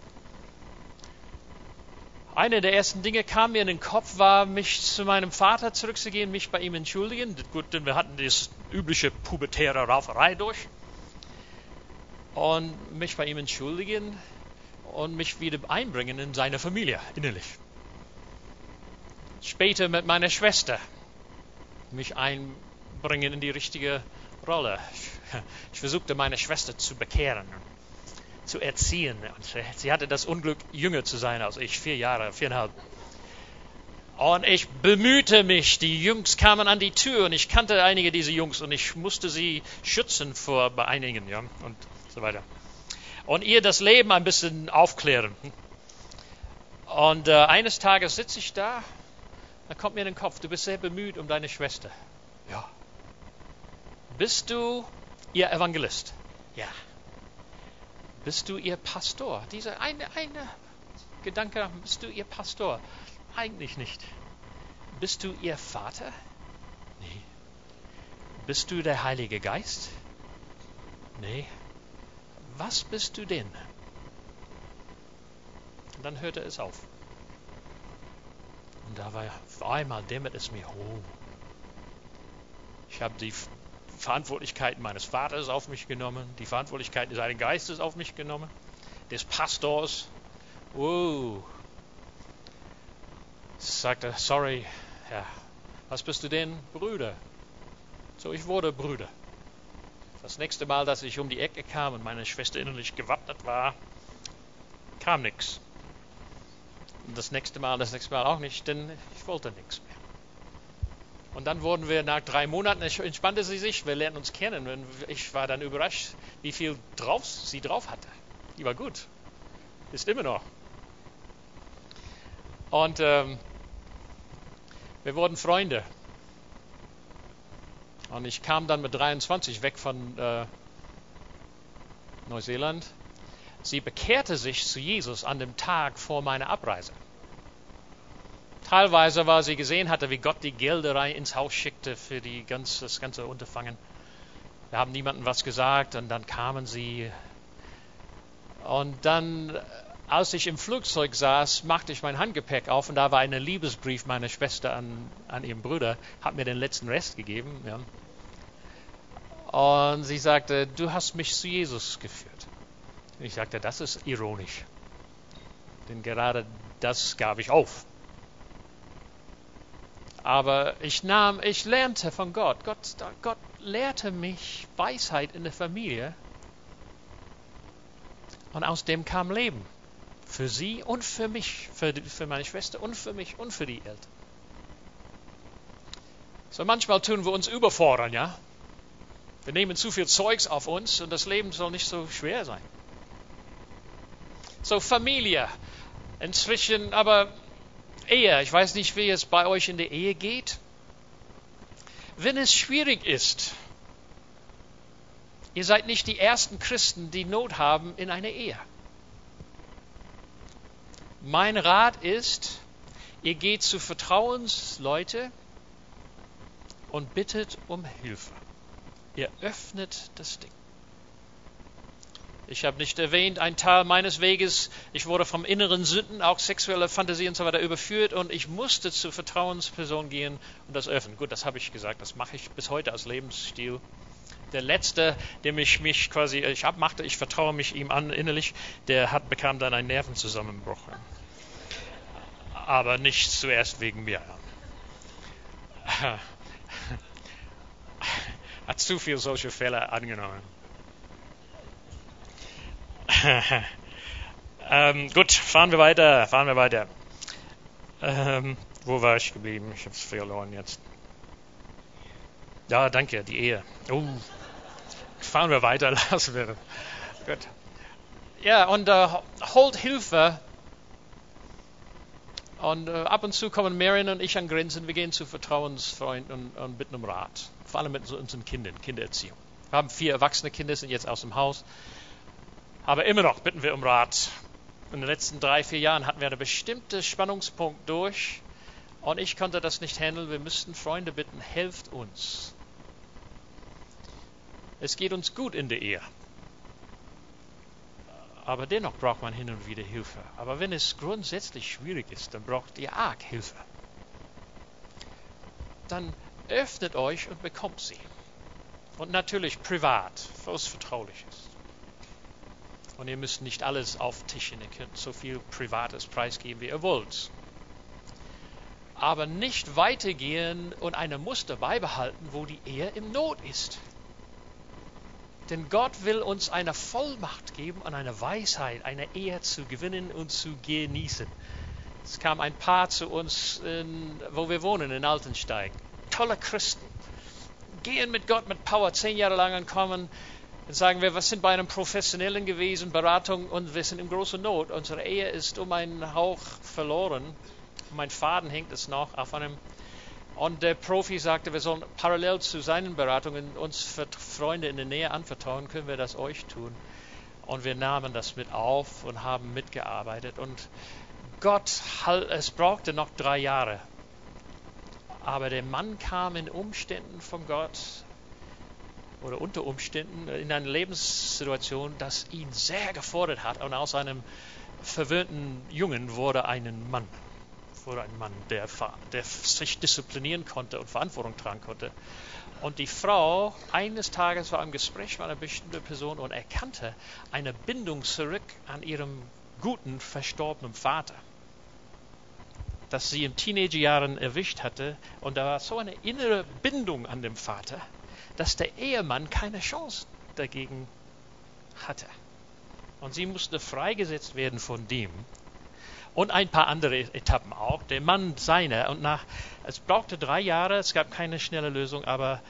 Eine der ersten Dinge kam mir in den Kopf, war, mich zu meinem Vater zurückzugehen, mich bei ihm entschuldigen. Gut, denn wir hatten das übliche pubertäre Rauferei durch. Und mich bei ihm entschuldigen und mich wieder einbringen in seine Familie, innerlich. Später mit meiner Schwester mich einbringen in die richtige Rolle. Ich versuchte, meine Schwester zu bekehren, zu erziehen. Und sie hatte das Unglück, jünger zu sein als ich, 4,5 Jahre. Und ich bemühte mich. Die Jungs kamen an die Tür und ich kannte einige dieser Jungs und ich musste sie schützen vor einigen, ja, und so weiter. Und ihr das Leben ein bisschen aufklären. Und eines Tages sitze ich da, da kommt mir in den Kopf, du bist sehr bemüht um deine Schwester. Ja. Bist du ihr Evangelist? Ja. Bist du ihr Pastor? Dieser eine Gedanke, bist du ihr Pastor? Eigentlich nicht. Bist du ihr Vater? Nee. Bist du der Heilige Geist? Nee. Was bist du denn? Und dann hörte es auf. Und da war auf einmal dämmert es mir, ich habe die Verantwortlichkeiten meines Vaters auf mich genommen, die Verantwortlichkeiten des Heiligen Geistes auf mich genommen, des Pastors. Ich sagte, sorry, Herr, was bist du denn? Brüder. So, ich wurde Brüder. Das nächste Mal, dass ich um die Ecke kam und meine Schwester innerlich gewappnet war, kam nichts. Und das nächste Mal auch nicht, denn ich wollte nichts mehr. Und dann wurden wir nach 3 Monaten, entspannte sie sich, wir lernten uns kennen. Und ich war dann überrascht, wie viel sie drauf hatte. Die war gut. Ist immer noch. Und wir wurden Freunde. Und ich kam dann mit 23 weg von Neuseeland. Sie bekehrte sich zu Jesus an dem Tag vor meiner Abreise. Teilweise, weil sie gesehen hatte, wie Gott die Gelderei ins Haus schickte für das ganze Unterfangen. Wir haben niemandem was gesagt und dann kamen sie. Und dann, als ich im Flugzeug saß, machte ich mein Handgepäck auf und da war ein Liebesbrief meiner Schwester an ihren Bruder, hat mir den letzten Rest gegeben. Ja. Und sie sagte, du hast mich zu Jesus geführt. Und ich sagte, das ist ironisch. Denn gerade das gab ich auf. Aber ich lernte von Gott. Gott lehrte mich Weisheit in der Familie. Und aus dem kam Leben. Für sie und für mich. Für meine Schwester und für mich und für die Eltern. So manchmal tun wir uns überfordern, ja. Wir nehmen zu viel Zeugs auf uns und das Leben soll nicht so schwer sein. So Familie. Inzwischen aber Ehe. Ich weiß nicht, wie es bei euch in der Ehe geht. Wenn es schwierig ist, ihr seid nicht die ersten Christen, die Not haben in einer Ehe. Mein Rat ist, ihr geht zu Vertrauensleute und bittet um Hilfe. Ihr öffnet das Ding. Ich habe nicht erwähnt, ein Teil meines Weges, ich wurde vom inneren Sünden, auch sexuelle Fantasie und so weiter überführt und ich musste zur Vertrauensperson gehen und das öffnen. Gut, das habe ich gesagt, das mache ich bis heute als Lebensstil. Der Letzte, dem ich vertraue mich ihm an innerlich, bekam dann einen Nervenzusammenbruch. Aber nicht zuerst wegen mir. Hat zu viel solche Fälle angenommen. Gut, fahren wir weiter. Wo war ich geblieben? Ich habe es verloren jetzt. Ja, danke, die Ehe. Fahren wir weiter, lassen wir. Gut. Ja, und holt Hilfe Und ab und zu kommen Marion und ich an Grenzen. Wir gehen zu Vertrauensfreunden und bitten um Rat. Vor allem mit unseren Kindern, Kindererziehung. Wir haben 4 erwachsene Kinder, sind jetzt aus dem Haus. Aber immer noch bitten wir um Rat. In den letzten 3-4 Jahren hatten wir einen bestimmten Spannungspunkt durch. Und ich konnte das nicht handeln. Wir müssten Freunde bitten, helft uns. Es geht uns gut in der Ehe. Aber dennoch braucht man hin und wieder Hilfe. Aber wenn es grundsätzlich schwierig ist, dann braucht ihr arg Hilfe. Dann öffnet euch und bekommt sie. Und natürlich privat, was vertraulich ist. Und ihr müsst nicht alles auftischen. Ihr könnt so viel Privates preisgeben, wie ihr wollt. Aber nicht weitergehen und eine Muster beibehalten, wo die Ehe im Not ist. Denn Gott will uns eine Vollmacht geben und eine Weisheit, eine Ehe zu gewinnen und zu genießen. Es kam ein Paar zu uns, wo wir wohnen, in Altensteig. Tolle Christen. Gehen mit Gott mit Power 10 Jahre lang und kommen und sagen wir sind bei einem Professionellen gewesen, Beratung, und wir sind in großer Not. Unsere Ehe ist um einen Hauch verloren. Mein Faden hängt es noch auf einem. Und der Profi sagte, wir sollen parallel zu seinen Beratungen uns für Freunde in der Nähe anvertrauen, können wir das euch tun. Und wir nahmen das mit auf und haben mitgearbeitet. Und es brauchte noch 3 Jahre. Aber der Mann kam in Umständen von Gott, oder unter Umständen, in eine Lebenssituation, das ihn sehr gefordert hat. Und aus einem verwöhnten Jungen wurde ein Mann, der sich disziplinieren konnte und Verantwortung tragen konnte. Und die Frau, eines Tages war im Gespräch mit einer bestimmten Person und erkannte eine Bindung zurück an ihrem guten, verstorbenen Vater, das sie in Teenagerjahren erwischt hatte. Und da war so eine innere Bindung an den Vater, dass der Ehemann keine Chance dagegen hatte. Und sie musste freigesetzt werden von dem. Und ein paar andere Etappen auch. Der Mann seiner. Und es brauchte 3 Jahre, es gab keine schnelle Lösung, aber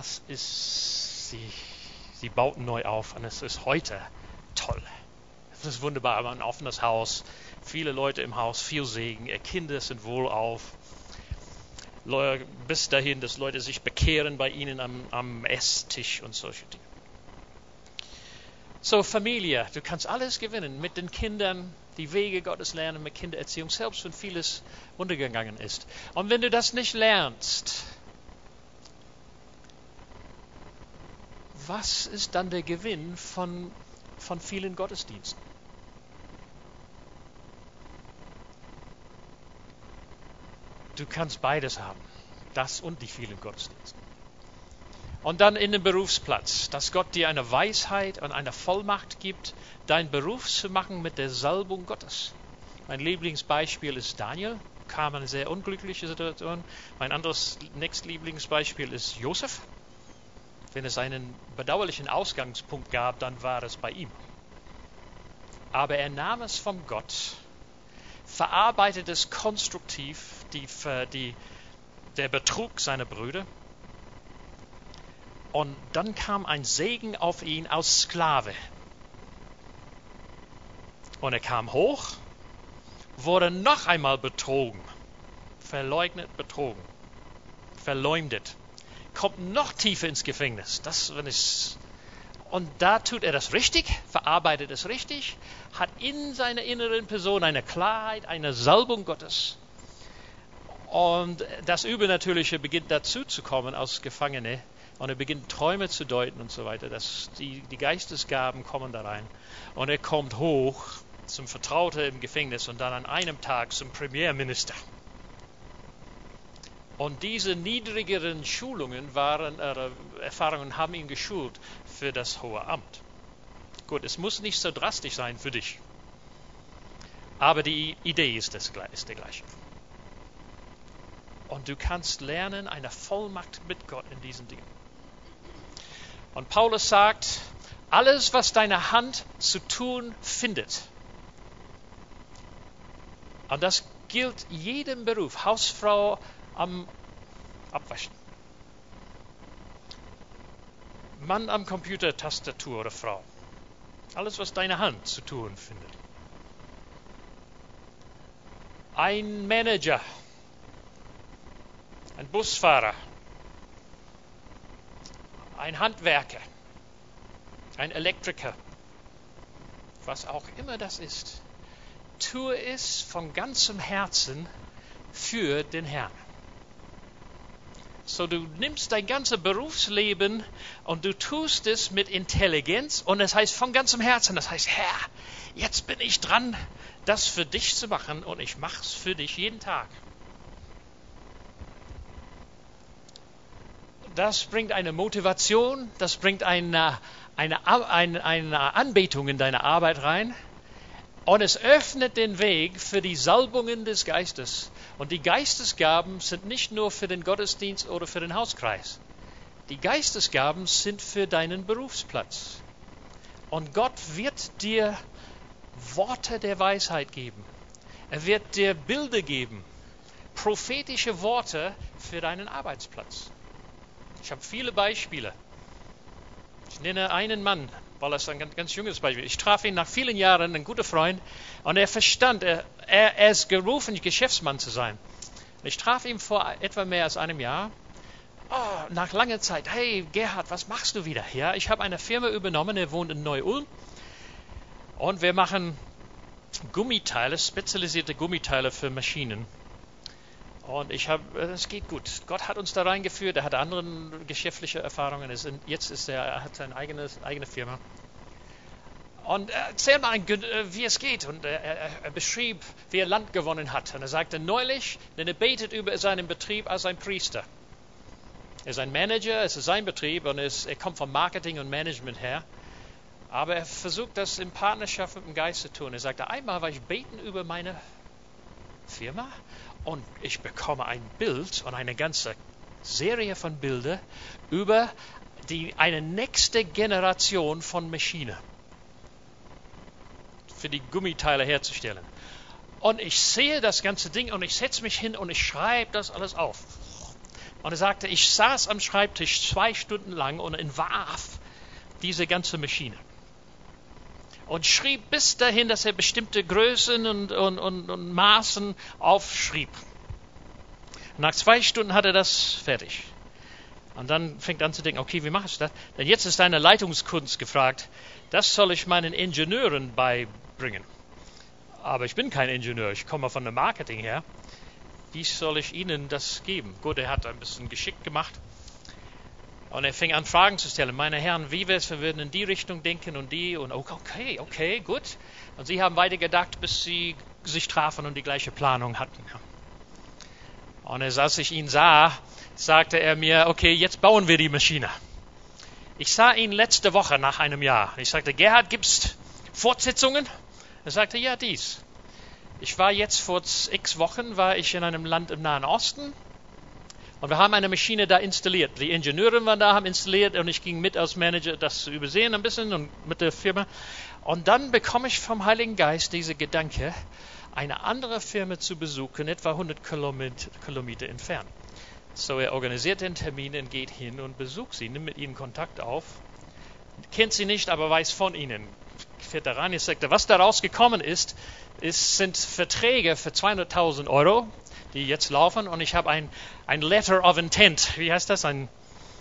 sie bauten neu auf und es ist heute toll. Es ist wunderbar, aber ein offenes Haus, viele Leute im Haus, viel Segen, ihr Kinder sind wohlauf. Bis dahin, dass Leute sich bekehren bei ihnen am Esstisch und solche Dinge. So, Familie, du kannst alles gewinnen mit den Kindern, die Wege Gottes lernen mit Kindererziehung, selbst wenn vieles untergegangen ist. Und wenn du das nicht lernst, was ist dann der Gewinn von vielen Gottesdiensten? Du kannst beides haben, das und die vielen Gottesdienste. Und dann in den Berufsplatz, dass Gott dir eine Weisheit und eine Vollmacht gibt, deinen Beruf zu machen mit der Salbung Gottes. Mein Lieblingsbeispiel ist Daniel, kam eine sehr unglückliche Situation. Mein anderes nächstlieblingsbeispiel ist Josef. Wenn es einen bedauerlichen Ausgangspunkt gab, dann war es bei ihm. Aber er nahm es von Gott, verarbeitet es konstruktiv, der Betrug seiner Brüder. Und dann kam ein Segen auf ihn als Sklave. Und er kam hoch, wurde noch einmal betrogen, verleugnet, betrogen, verleumdet, kommt noch tiefer ins Gefängnis. Und da tut er das richtig, verarbeitet es richtig, hat in seiner inneren Person eine Klarheit, eine Salbung Gottes. Und das Übernatürliche beginnt dazu zu kommen als Gefangene. Und er beginnt Träume zu deuten und so weiter. Die Geistesgaben kommen da rein. Und er kommt hoch zum Vertrauten im Gefängnis und dann an einem Tag zum Premierminister. Und diese niedrigeren Erfahrungen haben ihn geschult für das hohe Amt. Gut, es muss nicht so drastisch sein für dich. Aber die Idee ist die gleiche. Und du kannst lernen, eine Vollmacht mit Gott in diesen Dingen. Und Paulus sagt, alles, was deine Hand zu tun findet, und das gilt jedem Beruf, Hausfrau am Abwaschen, Mann am Computer, Tastatur oder Frau, alles, was deine Hand zu tun findet. ein Manager, ein Busfahrer, ein Handwerker, ein Elektriker, was auch immer das ist, tue es von ganzem Herzen für den Herrn. So, du nimmst dein ganzes Berufsleben und du tust es mit Intelligenz und es heißt von ganzem Herzen, das heißt, Herr, jetzt bin ich dran, das für dich zu machen und ich mache es für dich jeden Tag. Das bringt eine Motivation, das bringt eine Anbetung in deine Arbeit rein und es öffnet den Weg für die Salbungen des Geistes. Und die Geistesgaben sind nicht nur für den Gottesdienst oder für den Hauskreis. Die Geistesgaben sind für deinen Berufsplatz. Und Gott wird dir Worte der Weisheit geben. Er wird dir Bilder geben, prophetische Worte für deinen Arbeitsplatz. Ich habe viele Beispiele. Ich nenne einen Mann, weil das ein ganz junges Beispiel ist. Ich traf ihn nach vielen Jahren, ein guter Freund, und er verstand, er ist gerufen, Geschäftsmann zu sein. Ich traf ihn vor etwa mehr als einem Jahr. Nach langer Zeit, hey Gerhard, was machst du wieder? Ja, ich habe eine Firma übernommen, er wohnt in Neu-Ulm. Und wir machen Gummiteile, spezialisierte Gummiteile für Maschinen. Und es geht gut. Gott hat uns da reingeführt, er hat andere geschäftliche Erfahrungen. Jetzt er hat seine eigene Firma. Und er erzählt mal, wie es geht. Und er beschrieb, wie er Land gewonnen hat. Und er sagte neulich, denn er betet über seinen Betrieb als ein Priester. Er ist ein Manager, es ist sein Betrieb und er kommt vom Marketing und Management her. Aber er versucht das in Partnerschaft mit dem Geist zu tun. Er sagte, einmal war ich beten über meine Firma und ich bekomme ein Bild und eine ganze Serie von Bildern über eine nächste Generation von Maschinen für die Gummiteile herzustellen. Und ich sehe das ganze Ding und ich setze mich hin und ich schreibe das alles auf. Und er sagte, ich saß am Schreibtisch 2 Stunden lang und entwarf diese ganze Maschine. Und schrieb bis dahin, dass er bestimmte Größen und Maßen aufschrieb. Nach 2 Stunden hatte er das fertig. Und dann fängt er an zu denken, okay, wie mache ich das? Denn jetzt ist eine Leitungskunst gefragt. Das soll ich meinen Ingenieuren beibringen. Aber ich bin kein Ingenieur, ich komme von dem Marketing her. Wie soll ich ihnen das geben? Gut, er hat ein bisschen geschickt gemacht. Und er fing an, Fragen zu stellen. Meine Herren, wie wäre es, wir würden in die Richtung denken und die. Und okay, gut. Und sie haben weitergedacht, bis sie sich trafen und die gleiche Planung hatten. Und als ich ihn sah, sagte er mir, okay, jetzt bauen wir die Maschine. Ich sah ihn letzte Woche nach einem Jahr. Ich sagte, Gerhard, gibt's Fortsetzungen? Er sagte, ja, dies. Ich war jetzt vor x Wochen, war ich in einem Land im Nahen Osten. Und wir haben eine Maschine da installiert. Die Ingenieure waren da, haben installiert und ich ging mit als Manager, das zu übersehen ein bisschen und mit der Firma. Und dann bekomme ich vom Heiligen Geist diese Gedanke, eine andere Firma zu besuchen, etwa 100 Kilometer entfernt. So er organisiert den Termin und geht hin und besucht sie, nimmt mit ihnen Kontakt auf. Kennt sie nicht, aber weiß von ihnen. Fährt da rein, ich sagte, was daraus gekommen ist, sind Verträge für 200.000 Euro, die jetzt laufen, und ich habe ein Letter of Intent, wie heißt das, eine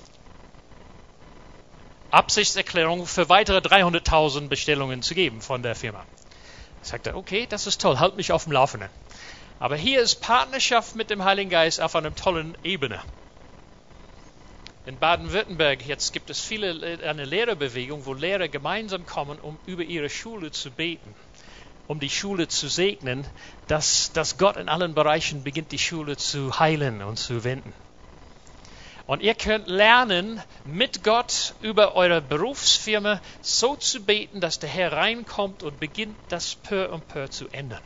Absichtserklärung für weitere 300.000 Bestellungen zu geben von der Firma. Ich sagte, okay, das ist toll, halt mich auf dem Laufenden. Aber hier ist Partnerschaft mit dem Heiligen Geist auf einer tollen Ebene. In Baden-Württemberg jetzt gibt es eine Lehrerbewegung, wo Lehrer gemeinsam kommen, um über ihre Schule zu beten, um die Schule zu segnen, dass Gott in allen Bereichen beginnt, die Schule zu heilen und zu wenden. Und ihr könnt lernen, mit Gott über eure Berufsfirma so zu beten, dass der Herr reinkommt und beginnt, das peu und peu zu ändern.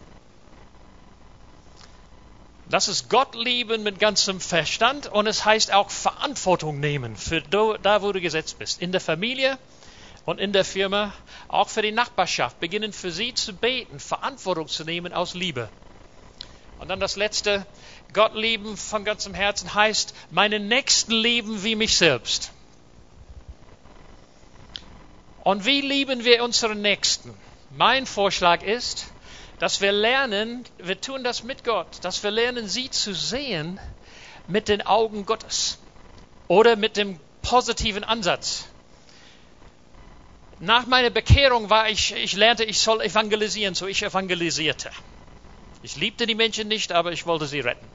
Das ist Gott lieben mit ganzem Verstand und es heißt auch Verantwortung nehmen für da, wo du gesetzt bist. In der Familie und in der Firma, auch für die Nachbarschaft. Beginnen für sie zu beten, Verantwortung zu nehmen aus Liebe. Und dann das Letzte, Gott lieben von ganzem Herzen heißt, meinen Nächsten lieben wie mich selbst. Und wie lieben wir unseren Nächsten? Mein Vorschlag ist, Dass wir lernen, wir tun das mit Gott, dass wir lernen, sie zu sehen mit den Augen Gottes oder mit dem positiven Ansatz. Nach meiner Bekehrung lernte, ich soll evangelisieren, so ich evangelisierte. Ich liebte die Menschen nicht, aber ich wollte sie retten.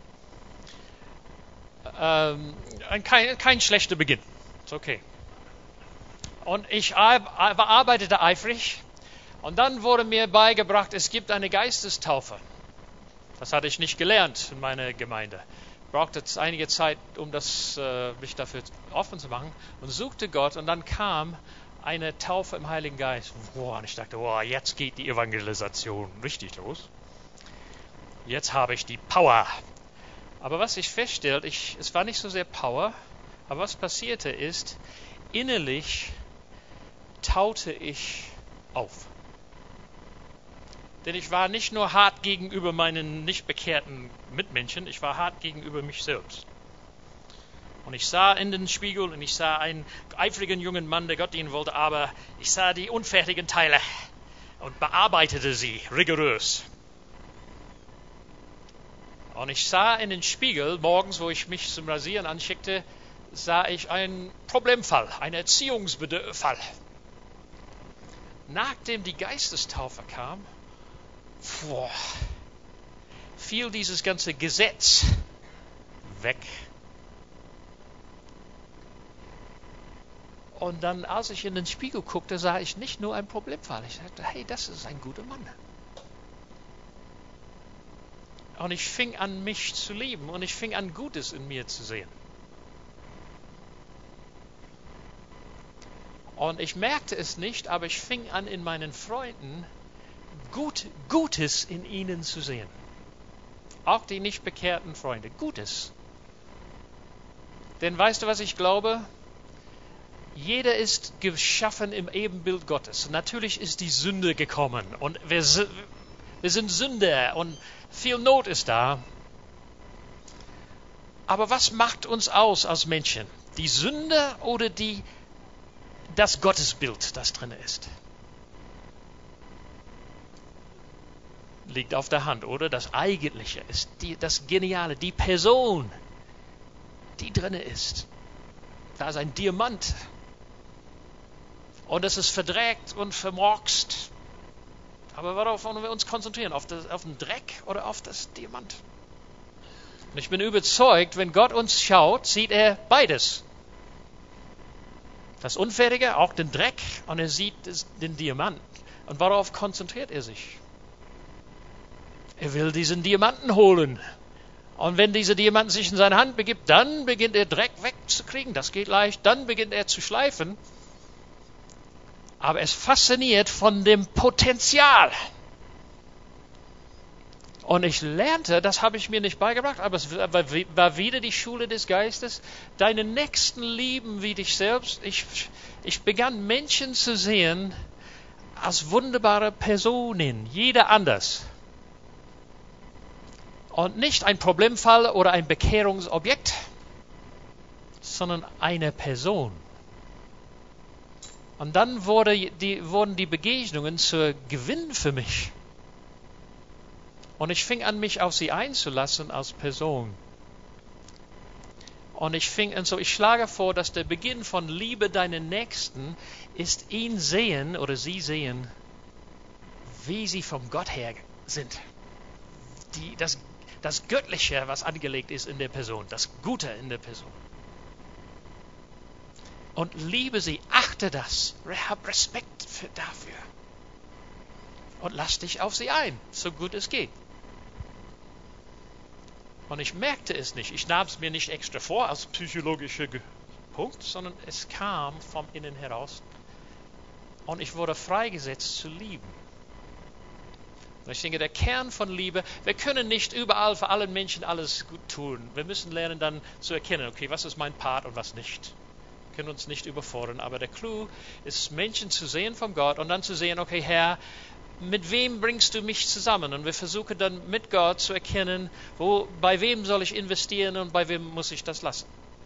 Kein schlechter Beginn. Ist okay. Und ich arbeitete eifrig. Und dann wurde mir beigebracht, es gibt eine Geistestaufe. Das hatte ich nicht gelernt in meiner Gemeinde. Ich brauchte einige Zeit, um mich dafür offen zu machen. Und suchte Gott. Und dann kam eine Taufe im Heiligen Geist. Und ich dachte, jetzt geht die Evangelisation richtig los. Jetzt habe ich die Power. Aber was ich feststellte, es war nicht so sehr Power, aber was passierte ist, innerlich taute ich auf. Denn ich war nicht nur hart gegenüber meinen nicht bekehrten Mitmenschen, ich war hart gegenüber mich selbst. Und ich sah in den Spiegel und ich sah einen eifrigen jungen Mann, der Gott dienen wollte, aber ich sah die unfertigen Teile und bearbeitete sie rigoros. Und ich sah in den Spiegel, morgens, wo ich mich zum Rasieren anschickte, sah ich einen Problemfall, einen Erziehungsfall. Nachdem die Geistestaufe kam, fiel dieses ganze Gesetz weg. Und dann, als ich in den Spiegel guckte, sah ich nicht nur einen Problemfall. Ich dachte, hey, das ist ein guter Mann. Und ich fing an, mich zu lieben und ich fing an, Gutes in mir zu sehen. Und ich merkte es nicht, aber ich fing an, in meinen Freunden Gutes in ihnen zu sehen. Auch die nicht bekehrten Freunde. Gutes. Denn weißt du, was ich glaube? Jeder ist geschaffen im Ebenbild Gottes. Natürlich ist die Sünde gekommen und wir sind Sünder und viel Not ist da. Aber was macht uns aus als Menschen? Die Sünde oder das Gottesbild, das drin ist? Liegt auf der Hand, oder? Das Eigentliche ist das Geniale, die Person, die drin ist. Da ist ein Diamant. Und es ist verdreckt und vermorkst. Aber worauf wollen wir uns konzentrieren? Auf den Dreck oder auf das Diamant? Und ich bin überzeugt, wenn Gott uns schaut, sieht er beides. Das Unfertige, auch den Dreck, und er sieht den Diamant. Und worauf konzentriert er sich? Er will diesen Diamanten holen. Und wenn dieser Diamant sich in seine Hand begibt, dann beginnt er Dreck wegzukriegen. Das geht leicht. Dann beginnt er zu schleifen. Aber es fasziniert von dem Potenzial. Und ich lernte, das habe ich mir nicht beigebracht, aber es war wieder die Schule des Geistes, deinen Nächsten lieben wie dich selbst. Ich begann Menschen zu sehen als wunderbare Personen, jeder anders. Und nicht ein Problemfall oder ein Bekehrungsobjekt, sondern eine Person. Und dann wurden die Begegnungen zur Gewinn für mich. Und ich fing an, mich auf sie einzulassen als Person. Und ich schlage vor, dass der Beginn von Liebe deinen Nächsten ist, ihn sehen oder sie sehen, wie sie vom Gott her sind. Das Göttliche, was angelegt ist in der Person, das Gute in der Person. Und liebe sie, achte das, hab Respekt dafür. Und lass dich auf sie ein, so gut es geht. Und ich merkte es nicht. Ich nahm es mir nicht extra vor als psychologischer Punkt, sondern es kam vom Innen heraus. Und ich wurde freigesetzt zu lieben. Und ich denke, der Kern von Liebe, wir können nicht überall für alle Menschen alles gut tun. Wir müssen lernen dann zu erkennen, okay, was ist mein Part und was nicht. Wir können uns nicht überfordern, aber der Clou ist, Menschen zu sehen von Gott und dann zu sehen, okay, Herr, mit wem bringst du mich zusammen? Und wir versuchen dann mit Gott zu erkennen, bei wem soll ich investieren und bei wem muss ich das lassen.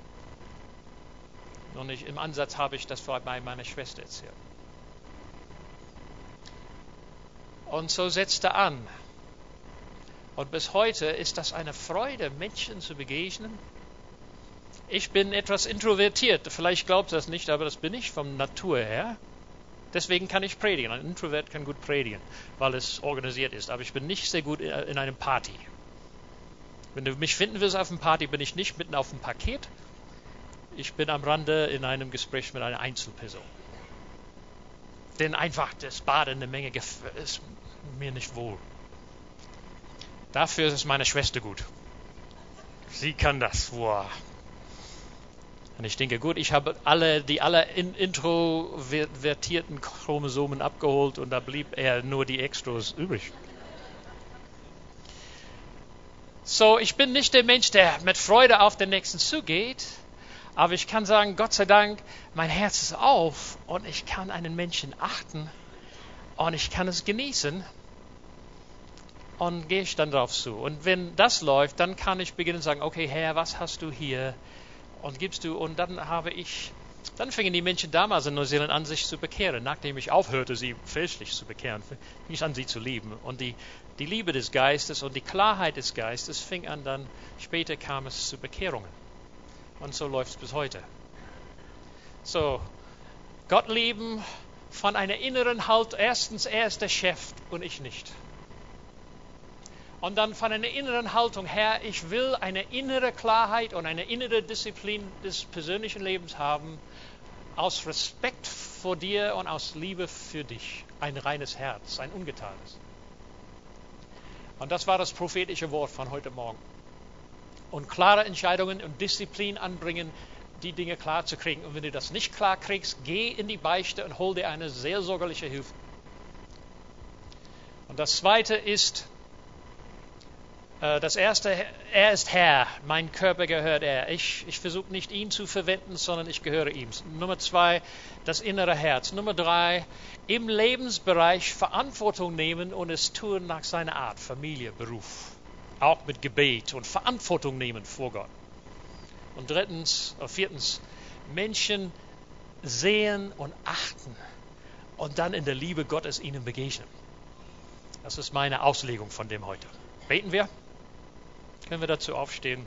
Und im Ansatz habe ich das bei meiner Schwester erzählt. Und so setzte an. Und bis heute ist das eine Freude, Menschen zu begegnen. Ich bin etwas introvertiert. Vielleicht glaubt ihr das nicht, aber das bin ich von Natur her. Deswegen kann ich predigen. Ein Introvert kann gut predigen, weil es organisiert ist. Aber ich bin nicht sehr gut in einem Party. Wenn du mich finden willst auf einer Party, bin ich nicht mitten auf dem Paket. Ich bin am Rande in einem Gespräch mit einer Einzelperson. Denn einfach das Bad in der Menge ist mir nicht wohl. Dafür ist meine Schwester gut. Sie kann das. Wow. Und ich denke, gut, ich habe alle introvertierten Chromosomen abgeholt und da blieb nur die Extras übrig. So, ich bin nicht der Mensch, der mit Freude auf den Nächsten zugeht, aber ich kann sagen, Gott sei Dank, mein Herz ist auf und ich kann einen Menschen achten und ich kann es genießen und gehe ich dann drauf zu. Und wenn das läuft, dann kann ich beginnen zu sagen, okay Herr, was hast du hier und gibst du, und dann fingen die Menschen damals in Neuseeland an, sich zu bekehren, nachdem ich aufhörte, sie fälschlich zu bekehren, fing ich an, sie zu lieben. Und die Liebe des Geistes und die Klarheit des Geistes fing an, dann später kam es zu Bekehrungen. Und so läuft es bis heute. So, Gott lieben von einer inneren Halt. Erstens, er ist der Chef und ich nicht. Und dann von einer inneren Haltung, Herr, ich will eine innere Klarheit und eine innere Disziplin des persönlichen Lebens haben, aus Respekt vor dir und aus Liebe für dich. Ein reines Herz, ein ungetanes. Und das war das prophetische Wort von heute Morgen. Und klare Entscheidungen und Disziplin anbringen, die Dinge klar zu kriegen. Und wenn du das nicht klar kriegst, geh in die Beichte und hol dir eine seelsorgerliche Hilfe. Und das Zweite ist, das Erste, er ist Herr, mein Körper gehört er. Ich versuche nicht ihn zu verwenden, sondern ich gehöre ihm. Nummer 2, das innere Herz. Nummer 3, im Lebensbereich Verantwortung nehmen und es tun nach seiner Art, Familie, Beruf. Auch mit Gebet und Verantwortung nehmen vor Gott. Und viertens, Menschen sehen und achten und dann in der Liebe Gottes ihnen begegnen. Das ist meine Auslegung von dem heute. Beten wir? Können wir dazu aufstehen?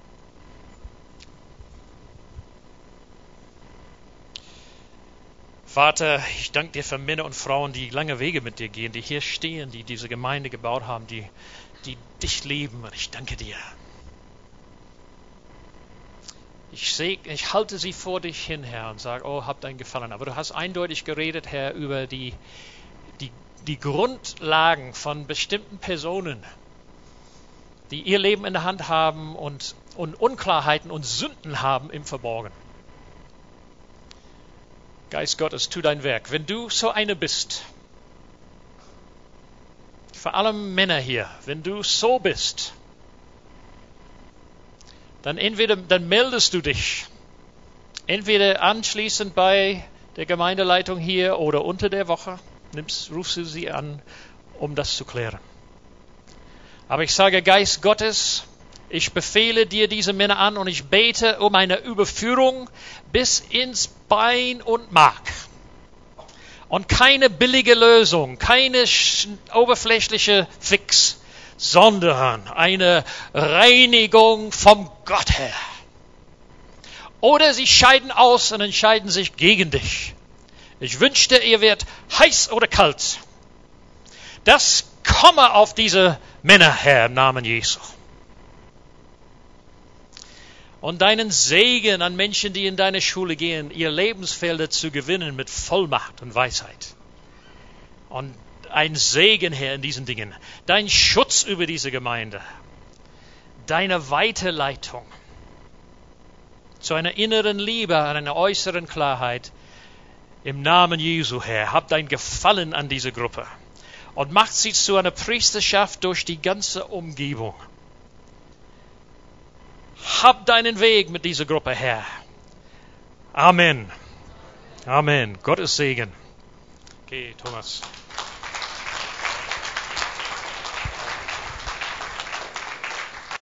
Vater, ich danke dir für Männer und Frauen, die lange Wege mit dir gehen, die hier stehen, die diese Gemeinde gebaut haben, die dich lieben. Und ich danke dir. Ich halte sie vor dich hin, Herr, und sage, oh, habt einen Gefallen. Aber du hast eindeutig geredet, Herr, über die Grundlagen von bestimmten Personen, die ihr Leben in der Hand haben und Unklarheiten und Sünden haben im Verborgenen. Geist Gottes, tu dein Werk. Wenn du so eine bist, vor allem Männer hier, wenn du so bist, dann meldest du dich. Entweder anschließend bei der Gemeindeleitung hier oder unter der Woche, rufst du sie an, um das zu klären. Aber ich sage, Geist Gottes, ich befehle dir diese Männer an und ich bete um eine Überführung bis ins Bein und Mark. Und keine billige Lösung, keine oberflächliche Fix, sondern eine Reinigung vom Gott her. Oder sie scheiden aus und entscheiden sich gegen dich. Ich wünschte, ihr werdet heiß oder kalt. Das komme auf diese Männer, Herr, im Namen Jesu. Und deinen Segen an Menschen, die in deine Schule gehen, ihr Lebensfelder zu gewinnen mit Vollmacht und Weisheit. Und ein Segen, Herr, in diesen Dingen. Dein Schutz über diese Gemeinde. Deine Weiterleitung zu einer inneren Liebe, einer äußeren Klarheit. Im Namen Jesu, Herr, hab dein Gefallen an diese Gruppe. Und macht sie zu einer Priesterschaft durch die ganze Umgebung. Hab deinen Weg mit dieser Gruppe, Herr. Amen. Amen. Gottes Segen. Okay, Thomas.